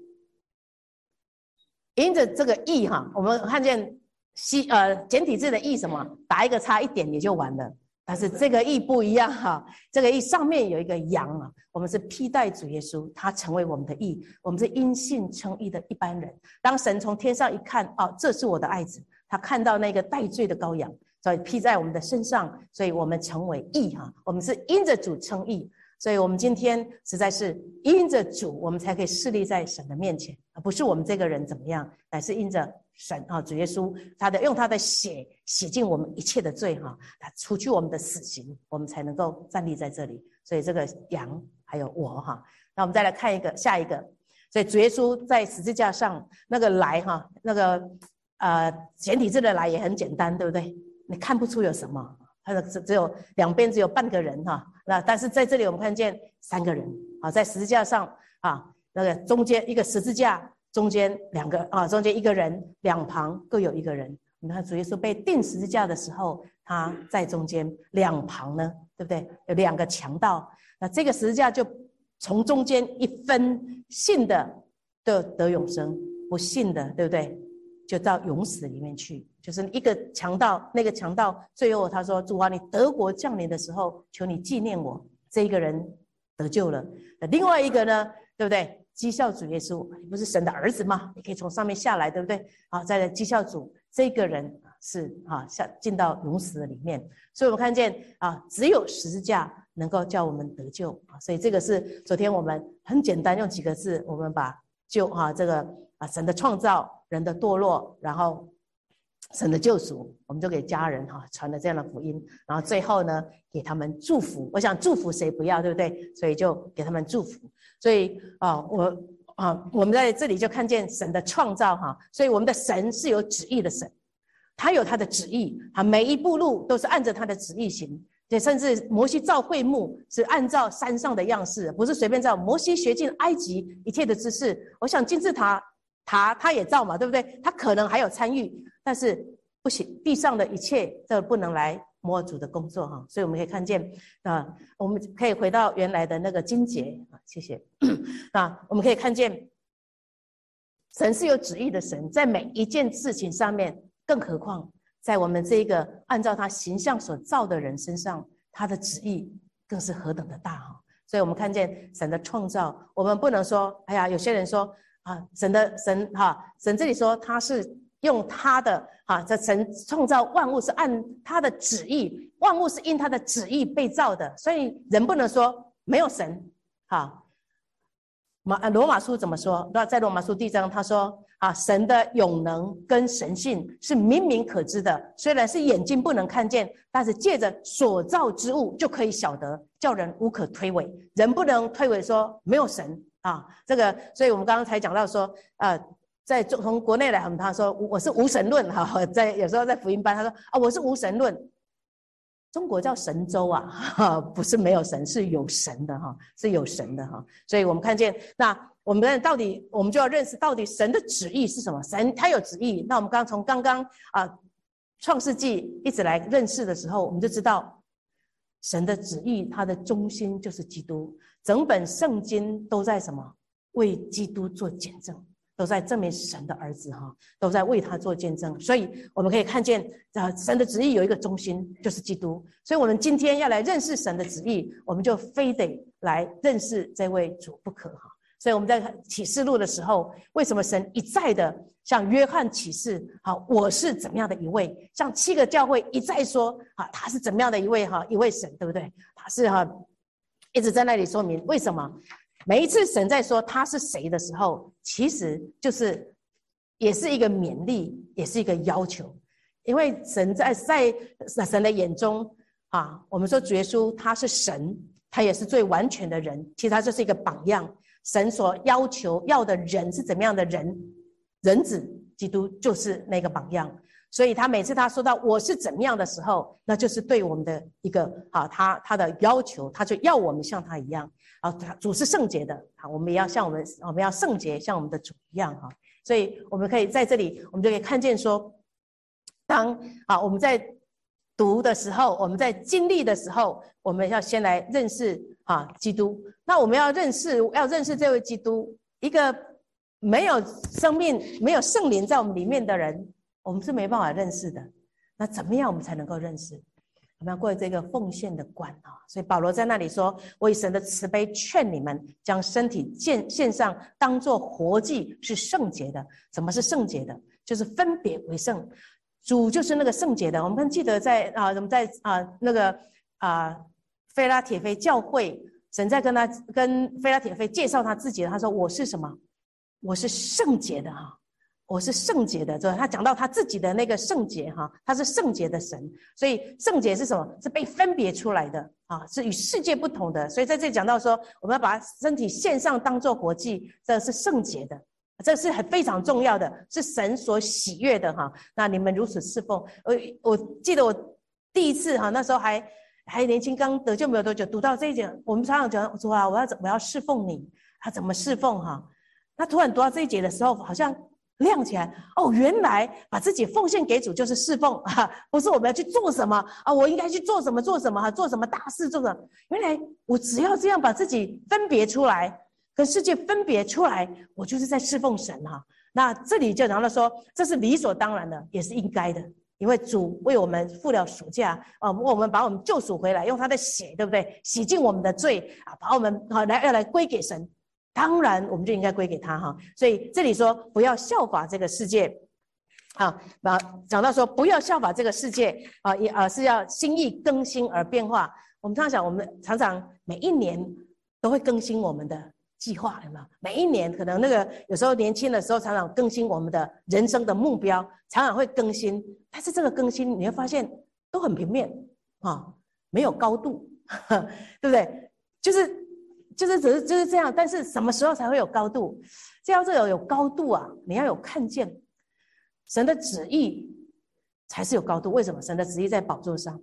因着这个义哈，我们看见西呃简体字的义什么，打一个叉一点也就完了，但是这个义不一样哈，这个义上面有一个羊啊，我们是披戴主耶稣，他成为我们的义，我们是因信称义的一般人。当神从天上一看，哦，这是我的爱子，他看到那个代罪的羔羊。所以披在我们的身上，所以我们成为义哈，我们是因着主称义，所以我们今天实在是因着主，我们才可以侍立在神的面前，而不是我们这个人怎么样，乃是因着神啊，主耶稣他的用他的血洗净我们一切的罪哈，他除去我们的死刑，我们才能够站立在这里。所以这个羊还有我哈，那我们再来看一个下一个，所以主耶稣在十字架上那个来哈，那个呃简体字的来也很简单，对不对？你看不出有什么，它的只有两边只有半个人哈，那但是在这里我们看见三个人啊，在十字架上啊，那个中间一个十字架，中间两个啊，中间一个人，两旁各有一个人。你看主耶稣被钉十字架的时候，他在中间，两旁呢，对不对？有两个强盗，那这个十字架就从中间一分，信的就得永生，不信的，对不对？就到永死里面去。就是一个强盗，那个强盗最后他说：“主啊，你德国降临的时候，求你纪念我。”这一个人得救了。另外一个呢，对不对？讥笑主耶稣，你不是神的儿子吗？你可以从上面下来，对不对？好，在讥笑主，这个人是啊，下进到永死的里面。所以我们看见啊，只有十字架能够叫我们得救啊。所以这个是昨天我们很简单用几个字，我们把救啊这个啊神的创造，人的堕落，然后神的救赎，我们就给家人哈传了这样的福音，然后最后呢给他们祝福。我想祝福谁不要，对不对？所以就给他们祝福。所以啊，我啊，我们在这里就看见神的创造哈。所以我们的神是有旨意的神，他有他的旨意，他每一步路都是按着他的旨意行。 也甚至摩西造会幕是按照山上的样式，不是随便造。摩西学尽埃及一切的知识，我想金字塔塔他也造嘛，对不对？他可能还有参与，但是不行，地上的一切这不能来摸主的工作哈。所以我们可以看见啊，我们可以回到原来的那个经节啊，谢谢。那我们可以看见，神是有旨意的神，在每一件事情上面，更何况在我们这一个按照他形象所造的人身上，他的旨意更是何等的大哈！所以我们看见神的创造，我们不能说，哎呀，有些人说啊，神的神哈，神这里说他是用他的哈，这神创造万物是按他的旨意，万物是因他的旨意被造的，所以人不能说没有神哈。马罗马书怎么说？那在罗马书第一章他说啊，神的永能跟神性是明明可知的，虽然是眼睛不能看见，但是借着所造之物就可以晓得，叫人无可推诿。人不能推诿说没有神啊，这个，所以我们刚刚才讲到说，呃，在从国内来，我们他说我是无神论哈，在有时候在福音班他说啊，我是无神论。中国叫神州啊，不是没有神，是有神的哈，是有神的哈。所以我们看见，那我们到底，我们就要认识到底神的旨意是什么？神他有旨意。那我们刚从刚刚啊创世纪一直来认识的时候，我们就知道神的旨意，它的中心就是基督。整本圣经都在什么？为基督做见证。都在证明神的儿子哈，都在为他做见证，所以我们可以看见，啊，神的旨意有一个中心，就是基督。所以，我们今天要来认识神的旨意，我们就非得来认识这位主不可哈。所以我们在启示录的时候，为什么神一再的向约翰启示，好，我是怎么样的一位？向七个教会一再说，啊，他是怎么样的一位哈，一位神，对不对？他是哈，一直在那里说明为什么。每一次神在说他是谁的时候，其实就是也是一个勉励，也是一个要求。因为神在在神的眼中啊，我们说主耶稣他是神，他也是最完全的人，其实他就是一个榜样。神所要求要的人是怎么样的人，人子基督就是那个榜样。所以他每次他说到我是怎么样的时候，那就是对我们的一个啊，他他的要求，他就要我们像他一样啊，主是圣洁的啊，我们也要像我们我们要圣洁，像我们的主一样哈。所以我们可以在这里，我们就可以看见说，当啊我们在读的时候，我们在经历的时候，我们要先来认识啊基督。那我们要认识要认识这位基督，一个没有生命、没有圣灵在我们里面的人，我们是没办法认识的。那怎么样我们才能够认识？我们要过这个奉献的关啊！所以保罗在那里说：“我以神的慈悲劝你们，将身体献献上，当作活祭，是圣洁的。什么是圣洁的？就是分别为圣。主就是那个圣洁的。我们记得在啊，我们在啊那个啊菲拉铁菲教会，神在跟他跟菲拉铁菲介绍他自己的，他说：我是什么？我是圣洁的哈。”我是圣洁的，对吧？他讲到他自己的那个圣洁哈，他是圣洁的神，所以圣洁是什么？是被分别出来的啊，是与世界不同的。所以在这里讲到说，我们要把身体献上当作活祭，这是圣洁的，这是很非常重要的，是神所喜悦的哈。那你们如此侍奉，我我记得我第一次哈，那时候还还年轻，刚得救没有多久，读到这一节，我们常常讲说啊，我要我要侍奉你，他怎么侍奉哈？那突然读到这一节的时候，好像亮起来哦，原来把自己奉献给主就是侍奉啊，不是我们要去做什么啊，我应该去做什么做什么哈，做什么大事做什么？原来我只要这样把自己分别出来，跟世界分别出来，我就是在侍奉神哈。那这里就讲到说，这是理所当然的，也是应该的，因为主为我们付了赎价啊，我们把我们救赎回来，用他的血，对不对？洗净我们的罪啊，把我们啊来要来归给神。当然我们就应该归给他哈，所以这里说不要效法这个世界啊，讲到说不要效法这个世界啊，也啊是要心意更新而变化。我们常常想，我们常常每一年都会更新我们的计划，有没有？每一年可能那个有时候年轻的时候常常更新我们的人生的目标，常常会更新，但是这个更新你会发现都很平面啊，没有高度，呵呵对不对？就是就是只是就是这样，但是什么时候才会有高度？这要这个有高度啊，你要有看见神的旨意才是有高度。为什么？神的旨意在宝座上，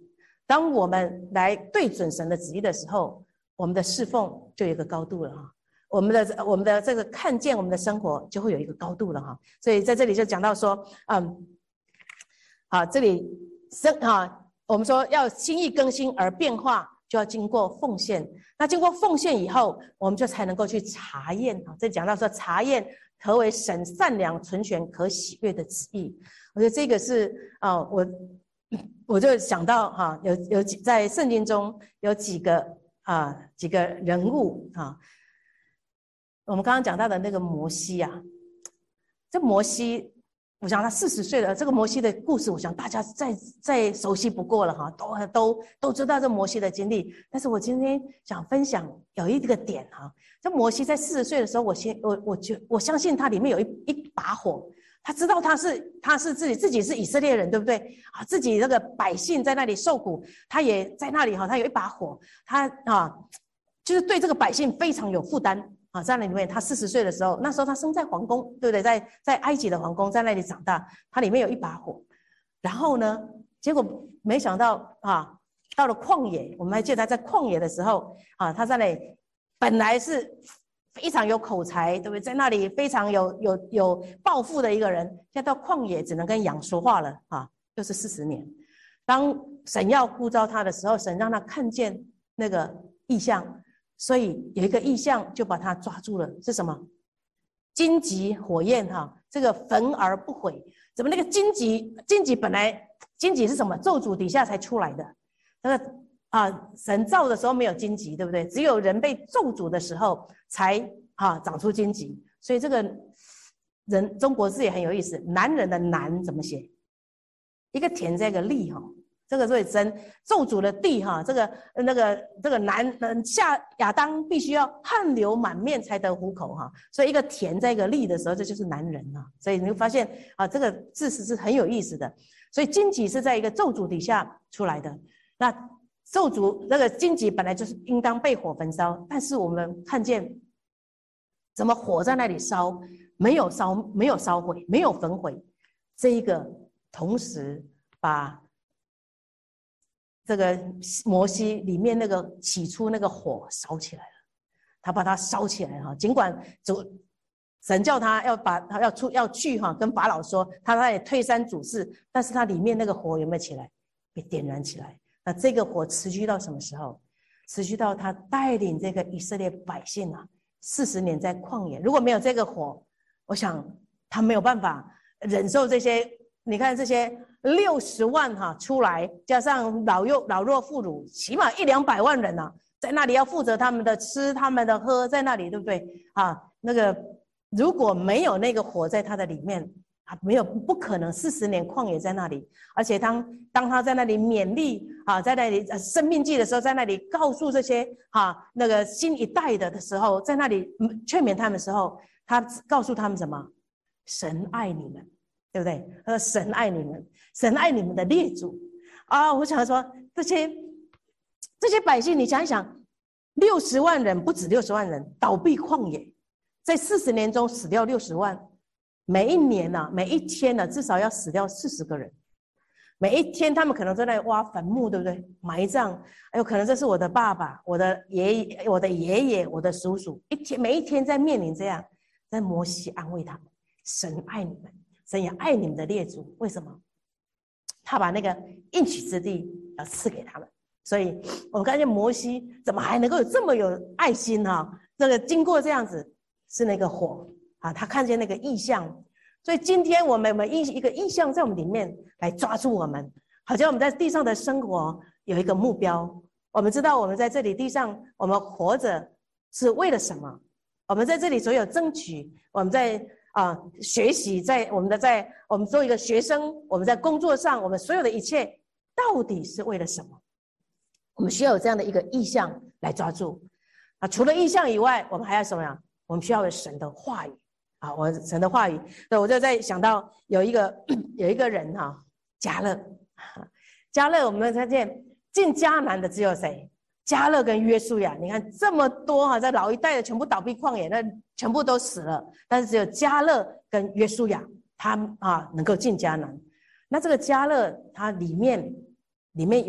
当我们来对准神的旨意的时候，我们的侍奉就有一个高度了哈。我们的我们的这个看见我们的生活就会有一个高度了哈。所以在这里就讲到说，嗯，好，这里生啊，我们说要心意更新而变化，就要经过奉献。那经过奉献以后，我们就才能够去查验啊。这讲到说查验何为神善良、纯全、可喜悦的旨意。我觉得这个是啊，我我就想到哈、啊，有有几在圣经中有几个啊几个人物啊。我们刚刚讲到的那个摩西啊，这摩西，我想他四十岁了，这个摩西的故事，我想大家再再熟悉不过了哈，都都都知道这摩西的经历。但是我今天想分享有一个点哈，这摩西在四十岁的时候，我先我我觉我相信他里面有一一把火，他知道他是他是自己自己是以色列人，对不对啊？自己那个百姓在那里受苦，他也在那里哈，他有一把火，他啊就是对这个百姓非常有负担。啊，在那里面，他四十岁的时候，那时候他生在皇宫，对不对？在在埃及的皇宫，在那里长大，他里面有一把火。然后呢，结果没想到啊，到了旷野，我们还记得他在旷野的时候啊，他在那里本来是非常有口才，对不对？在那里非常有有有抱负的一个人，现在到旷野只能跟羊说话了啊，又是四十年。当神要呼召他的时候，神让他看见那个异象。所以有一个意象就把他抓住了，是什么？荆棘火焰哈，这个焚而不毁。怎么那个荆棘？荆棘本来荆棘是什么？咒诅底下才出来的。那个啊，神造的时候没有荆棘，对不对？只有人被咒诅的时候才啊长出荆棘。所以这个人中国字也很有意思，男人的男怎么写？一个田在一个立哈。这个所以神咒诅的地哈，这个那个这个男人下亚当必须要汗流满面才得糊口哈，所以一个田在一个立的时候，这就是男人啊。所以你会发现啊，这个字是是很有意思的。所以荆棘是在一个咒诅底下出来的。那咒诅那个荆棘本来就是应当被火焚烧，但是我们看见怎么火在那里烧，没有烧没有烧毁，没有焚毁，这一个同时把。这个摩西里面那个起初那个火烧起来了，他把它烧起来哈。尽管主神叫他要把他要出要去哈，跟法老说他在推三阻四，但是他里面那个火有没有起来？被点燃起来。那这个火持续到什么时候？持续到他带领这个以色列百姓啊，四十年在旷野。如果没有这个火，我想他没有办法忍受这些。你看这些六十万哈、啊、出来，加上老幼老弱妇孺，起码一两百万人啊，在那里要负责他们的吃、他们的喝，在那里对不对啊？那个如果没有那个火在他的里面啊，没有不可能四十年旷野在那里。而且当当他在那里勉励啊，在那里生命记的时候，在那里告诉这些啊那个新一代的的时候，在那里劝勉他们的时候，他告诉他们什么？神爱你们。对不对？他说神爱你们，神爱你们的列祖啊！我想说这些这些百姓，你想一想，六十万人不止六十万人倒闭旷野，在四十年中死掉六十万，每一年呢、啊，每一天呢、啊，至少要死掉四十个人。每一天他们可能在那里挖坟墓，对不对？埋葬，还有可能这是我的爸爸、我的爷爷、我的爷爷、我的叔叔，一天每一天在面临这样。但摩西安慰他们：神爱你们。神也爱你们的列祖，为什么？他把那个应许之地要赐给他们，所以我们看见摩西怎么还能够有这么有爱心哈、啊？这个经过这样子是那个火啊，他看见那个异象，所以今天我们有没有一个异象在我们里面来抓住我们？好像我们在地上的生活有一个目标，我们知道我们在这里地上我们活着是为了什么？我们在这里所有争取，我们在。啊，学习在我们的在我们作为一个学生，我们在工作上，我们所有的一切到底是为了什么？我们需要有这样的一个意向来抓住啊。除了意向以外，我们还要什么呀？我们需要有神的话语啊。我神的话语，对，我就在想到有一个有一个人哈、啊，迦勒，迦勒，我们看见进迦南的只有谁？迦勒跟约书亚，你看这么多哈、啊，在老一代的全部倒闭旷野，那全部都死了，但是只有迦勒跟约书亚，他啊能够进迦南。那这个迦勒，他里面里面有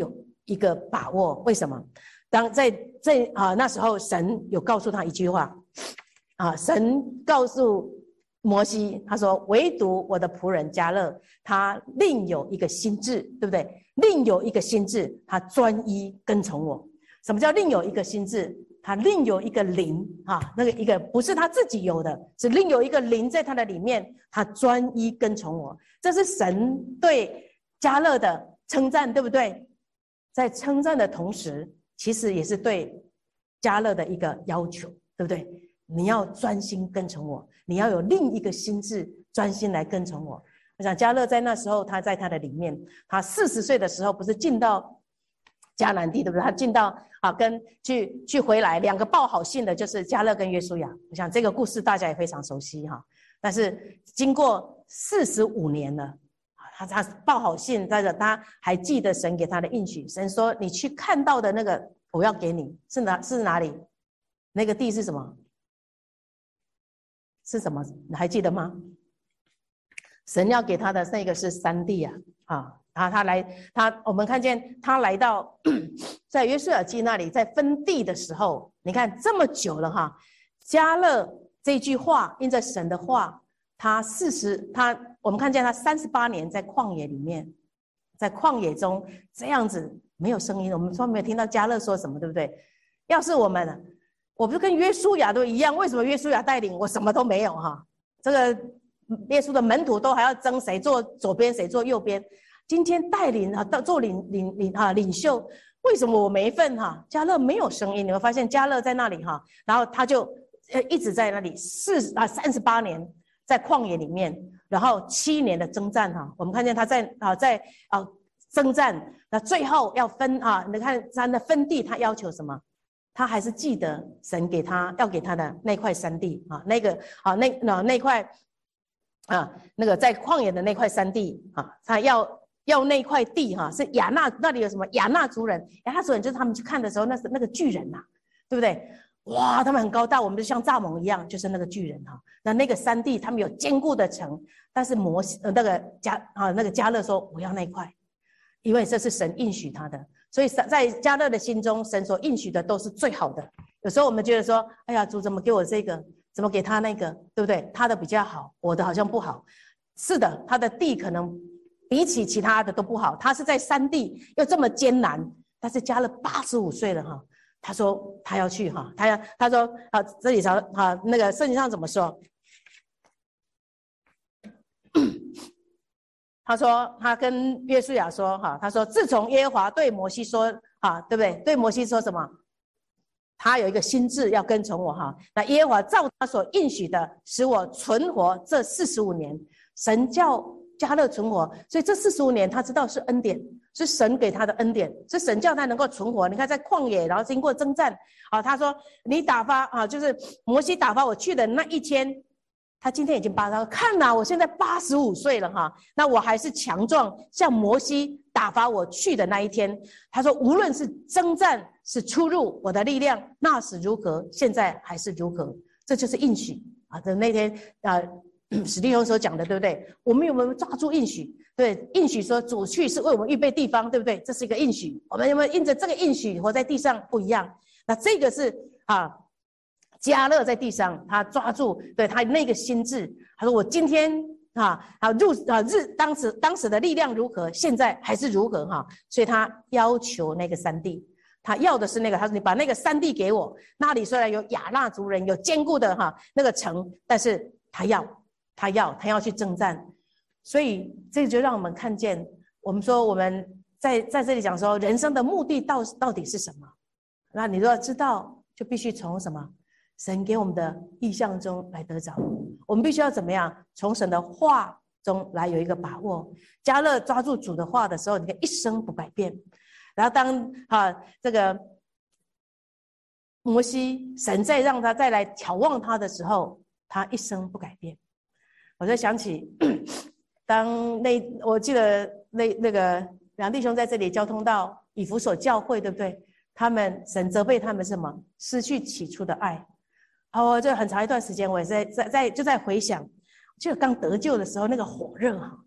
一个把握。为什么？当在在啊那时候，神有告诉他一句话啊，神告诉摩西，他说：“唯独我的仆人迦勒，他另有一个心志，对不对？另有一个心志，他专一跟从我。什么叫另有一个心志？他另有一个灵啊，那个一个不是他自己有的，是另有一个灵在他的里面，他专一跟从我。这是神对迦勒的称赞，对不对？在称赞的同时，其实也是对迦勒的一个要求，对不对？你要专心跟从我，你要有另一个心志，专心来跟从我。我想迦勒在那时候，他在他的里面，他四十岁的时候，不是进到迦南地，对不对？他进到啊，跟去去回来，两个报好信的，就是迦勒跟约书亚。我想这个故事大家也非常熟悉哈。但是经过四十五年了，他他报好信，再者他还记得神给他的应许。神说：“你去看到的那个，我要给你，是哪是哪里？那个地是什么？是什么？你还记得吗？神要给他的那个是山地啊，啊。”然后他来，他我们看见他来到在约书亚记那里，在分地的时候，你看这么久了哈。迦勒这句话，因着神的话，他四十，他我们看见他三十八年在旷野里面，在旷野中这样子没有声音，我们说没有听到迦勒说什么，对不对？要是我们，我不是跟约书亚都一样，为什么约书亚带领我什么都没有哈？这个耶稣的门徒都还要争谁坐左边，谁坐右边。今天带领啊，到做领领领啊领袖，为什么我没份哈？迦勒没有声音，你会发现迦勒在那里哈，然后他就呃一直在那里四啊三十八年在旷野里面，然后七年的征战哈，我们看见他在啊在啊征战，那最后要分啊，你看他的分地，他要求什么？他还是记得神给他要给他的那块山地啊，那个啊那那那块啊那个在旷野的那块山地啊，他要。要那块地哈，是亚纳那里有什么亚纳族人？亚纳族人就是他们去看的时候，那是那个巨人呐、啊，对不对？哇，他们很高大，我们就像蚱蜢一样，就是那个巨人哈。那那个山地，他们有坚固的城，但是摩西呃那个迦啊那个迦勒说我要那块，因为这是神应许他的，所以在迦勒的心中，神所应许的都是最好的。有时候我们觉得说，哎呀，主怎么给我这个，怎么给他那个，对不对？他的比较好，我的好像不好。是的，他的地可能。比起其他的都不好，他是在山地又这么艰难，但是加了八十五岁了哈。他说他要去哈，他要他说啊，这里说啊，那个圣经上怎么说？他说他跟约书亚说哈，他说自从耶和华对摩西说啊，对不对？对摩西说什么？他有一个心志要跟从我哈。那耶和华照他所应许的，使我存活这四十五年，神叫。迦勒存活，所以这四十五年他知道是恩典，是神给他的恩典，是神叫他能够存活。你看在旷野，然后经过征战，啊，他说你打发啊，就是摩西打发我去的那一天，他今天已经八十，看呐、啊，我现在八十五岁了哈，那我还是强壮，像摩西打发我去的那一天。他说无论是征战是出入，我的力量那时如何，现在还是如何，这就是应许啊的那天啊。史弟兄所讲的，对不对？我们有没有抓住应许？对，应许说主去是为我们预备地方，对不对？这是一个应许。我们有没有印着这个应许活在地上不一样？那这个是啊，迦勒在地上，他抓住对他那个心志。他说：“我今天啊，啊入啊日当时当时的力量如何，现在还是如何哈。”所以他要求那个山地，他要的是那个。他说：“你把那个山地给我，那里虽然有亚纳族人，有坚固的哈那个城，但是他要。”他要，他要去征战，所以这个就让我们看见，我们说我们在在这里讲说，人生的目的到到底是什么？那你若要知道，就必须从什么？神给我们的意象中来得着。我们必须要怎么样？从神的话中来有一个把握。迦勒抓住主的话的时候，你看一生不改变。然后当啊这个摩西神再让他再来眺望他的时候，他一生不改变。我就想起，当那我记得那那个梁弟兄在这里交通到以弗所教会，对不对？他们神责备他们什么？失去起初的爱。哦，这很长一段时间，我也在在在就在回想，就刚得救的时候那个火热哈，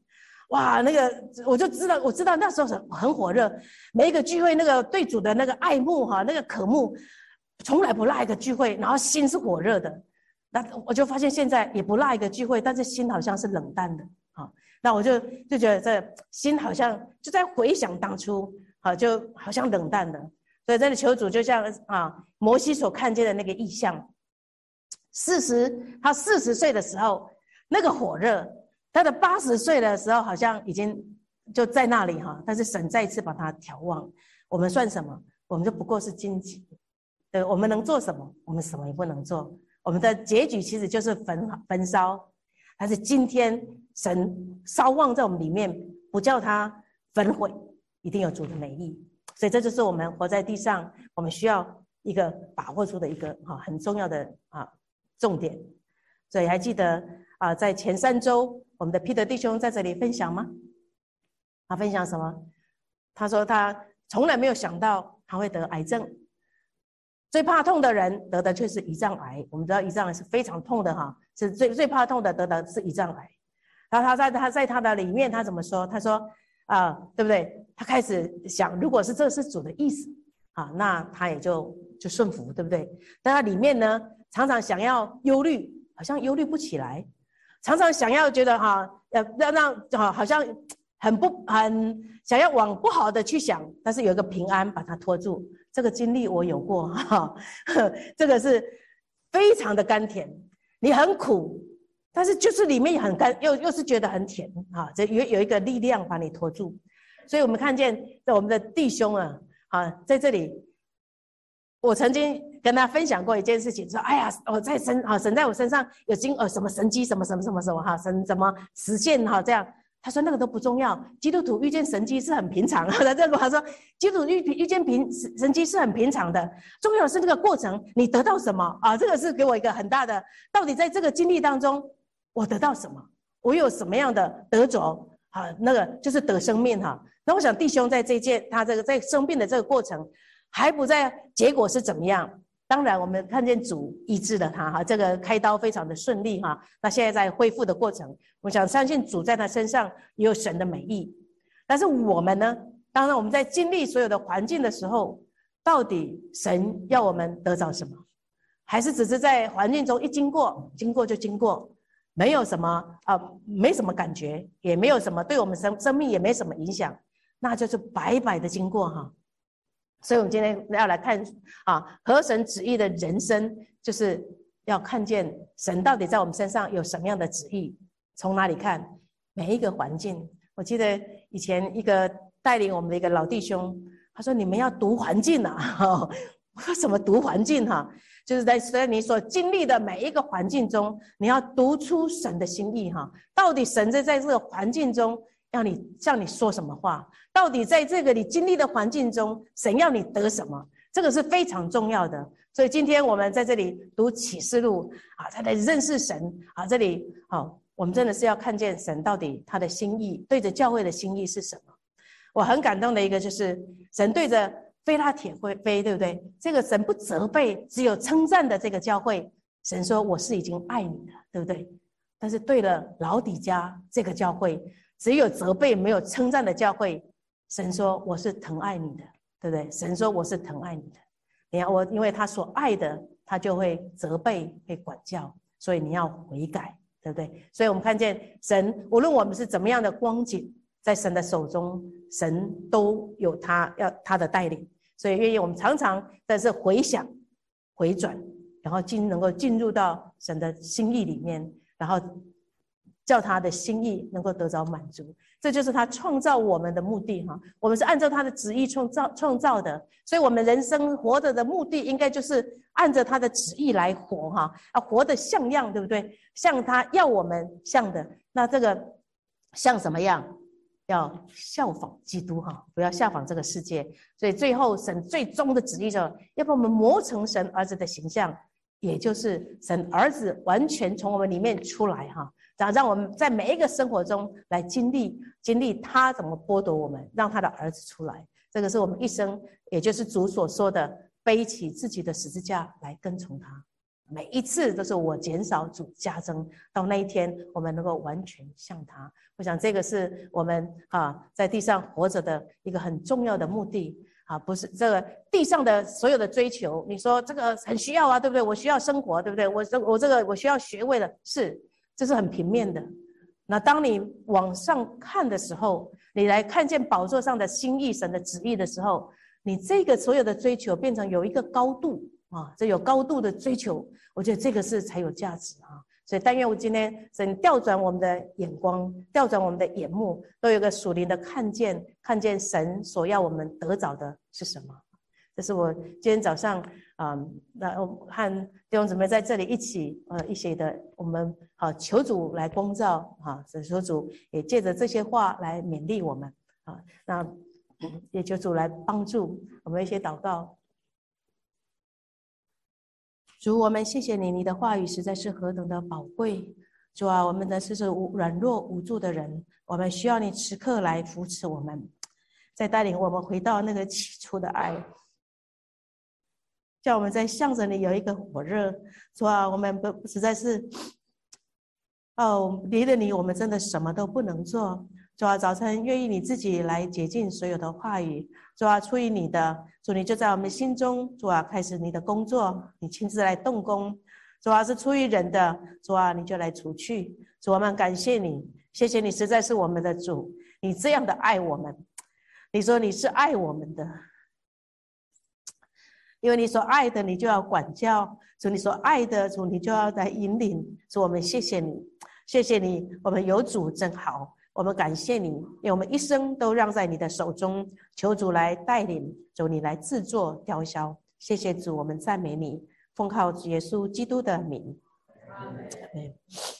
哇，那个我就知道，我知道那时候很很火热，每一个聚会那个对主的那个爱慕哈，那个渴慕，从来不落一个聚会，然后心是火热的。那我就发现现在也不落一个聚会，但是心好像是冷淡的啊。那我就就觉得这心好像就在回想当初，好就好像冷淡的。所以真的求主就像啊摩西所看见的那个异象，四十他四十岁的时候那个火热。他的八十岁的时候，好像已经就在那里哈，但是神再一次把他调望。我们算什么？我们就不过是荆棘。对，我们能做什么？我们什么也不能做。我们的结局其实就是焚焚烧。但是今天神烧望在我们里面，不叫它焚毁，一定有主的美意。所以这就是我们活在地上，我们需要一个把握住的一个哈很重要的啊重点。所以还记得啊，在前三周。我们的 Peter 弟兄在这里分享吗？他分享什么？他说他从来没有想到他会得癌症，最怕痛的人得的却是胰脏癌。我们知道胰脏癌是非常痛的哈，是最最怕痛的得的是胰脏癌。然后他在他在他的里面他怎么说？他说啊、呃，对不对？他开始想，如果是这是主的意思啊，那他也就就顺服，对不对？但他里面呢，常常想要忧虑，好像忧虑不起来。常常想要觉得哈，呃，让让哈，好像很不很想要往不好的去想，但是有一个平安把它拖住。这个经历我有过哈，这个是非常的甘甜。你很苦，但是就是里面很甘，又又是觉得很甜啊。这有有一个力量把你拖住。所以我们看见我们的弟兄啊，啊，在这里，我曾经跟他分享过一件事情，说：“哎呀，我在神啊，神在我身上有经呃什么神迹，什么什么什么什么哈，神怎么实现哈这样。”他说那个都不重要，基督徒遇见神迹是很平常。他这个他说，基督徒遇遇见平神迹是很平常的，重要的是这个过程，你得到什么啊？这个是给我一个很大的，到底在这个经历当中，我得到什么？我有什么样的得着啊？那个就是得生命哈。那我想弟兄在这一件他这个在生病的这个过程。还不在结果是怎么样？当然，我们看见主医治了他哈，这个开刀非常的顺利哈。那现在在恢复的过程，我想相信主在他身上也有神的美意。但是我们呢？当然我们在经历所有的环境的时候，到底神要我们得着什么？还是只是在环境中一经过，经过就经过，没有什么啊、呃，没什么感觉，也没有什么对我们生生命也没什么影响，那就是白白的经过哈。所以我们今天要来看啊，合神旨意的人生，就是要看见神到底在我们身上有什么样的旨意。从哪里看？每一个环境。我记得以前一个带领我们的一个老弟兄，他说：“你们要读环境啊！”我说：“什么读环境哈、啊？就是在在你所经历的每一个环境中，你要读出神的心意哈。到底神在在这个环境中要你向你说什么话？”到底在这个你经历的环境中，神要你得什么？这个是非常重要的。所以今天我们在这里读启示录啊，在这里认识神啊，这里好、哦，我们真的是要看见神到底他的心意，对着教会的心意是什么。我很感动的一个就是神对着非拉铁非，对不对？这个神不责备，只有称赞的这个教会，神说我是已经爱你了，对不对？但是对了老底嘉这个教会，只有责备没有称赞的教会。神说我是疼爱你的，对不对？神说我是疼爱你的。你看我，因为他所爱的，他就会责备，会管教，所以你要悔改，对不对？所以我们看见神，无论我们是怎么样的光景，在神的手中，神都有他要他的带领。所以愿意我们常常但是回想、回转，然后进能够进入到神的心意里面，然后叫他的心意能够得着满足。这就是他创造我们的目的哈，我们是按照他的旨意创造创造的，所以我们人生活着的目的应该就是按照他的旨意来活哈，啊，活得像样，对不对？像他要我们像的，那这个像什么样？要效仿基督哈，不要效仿这个世界。所以最后神最终的旨意说，要把我们磨成神儿子的形象，也就是神儿子完全从我们里面出来哈。然后让我们在每一个生活中来经历经历他怎么剥夺我们，让他的儿子出来。这个是我们一生，也就是主所说的背起自己的十字架来跟从他。 每一次都是我减少，主加增，到那一天我们能够完全像他。我想这个是我们啊在地上活着的一个很重要的目的啊，不是这个地上的所有的追求。你说这个很需要啊，对不对？我需要生活，对不对？我这我这个我需要学位的，是，这是很平面的。那当你往上看的时候，你来看见宝座上的心意、神的旨意的时候，你这个所有的追求变成有一个高度啊，这有高度的追求，我觉得这个是才有价值啊。所以但愿我今天神调转我们的眼光，调转我们的眼目，都有一个属灵的看见，看见神所要我们得着的是什么。这是我今天早上啊、呃，那和弟兄姊妹在这里一起呃一起的，我们好、啊、求主来光照啊，求主也借着这些话来勉励我们啊，那、嗯、也求主来帮助我们一些祷告。主，我们谢谢你，你的话语实在是何等的宝贵。主啊，我们的是是软弱无助的人，我们需要你时刻来扶持我们，再带领我们回到那个起初的爱，叫我们在向着你有一个火热。主啊，我们不实在是哦，离了你我们真的什么都不能做。主啊，早晨愿意你自己来洁净所有的话语。主啊，出于你的，主你就在我们心中，主啊，开始你的工作，你亲自来动工。主啊，是出于人的，主啊，你就来除去。主，我们感谢你，谢谢你实在是我们的主，你这样的爱我们。你说你是爱我们的，因为你所爱的你就要管教，主你所爱的主你就要来引领。主，我们谢谢你，谢谢你，我们有主真好。我们感谢你，因为我们一生都让在你的手中，求主来带领，主你来制作雕鸮。谢谢主，我们赞美你，奉靠主耶稣基督的名。阿们。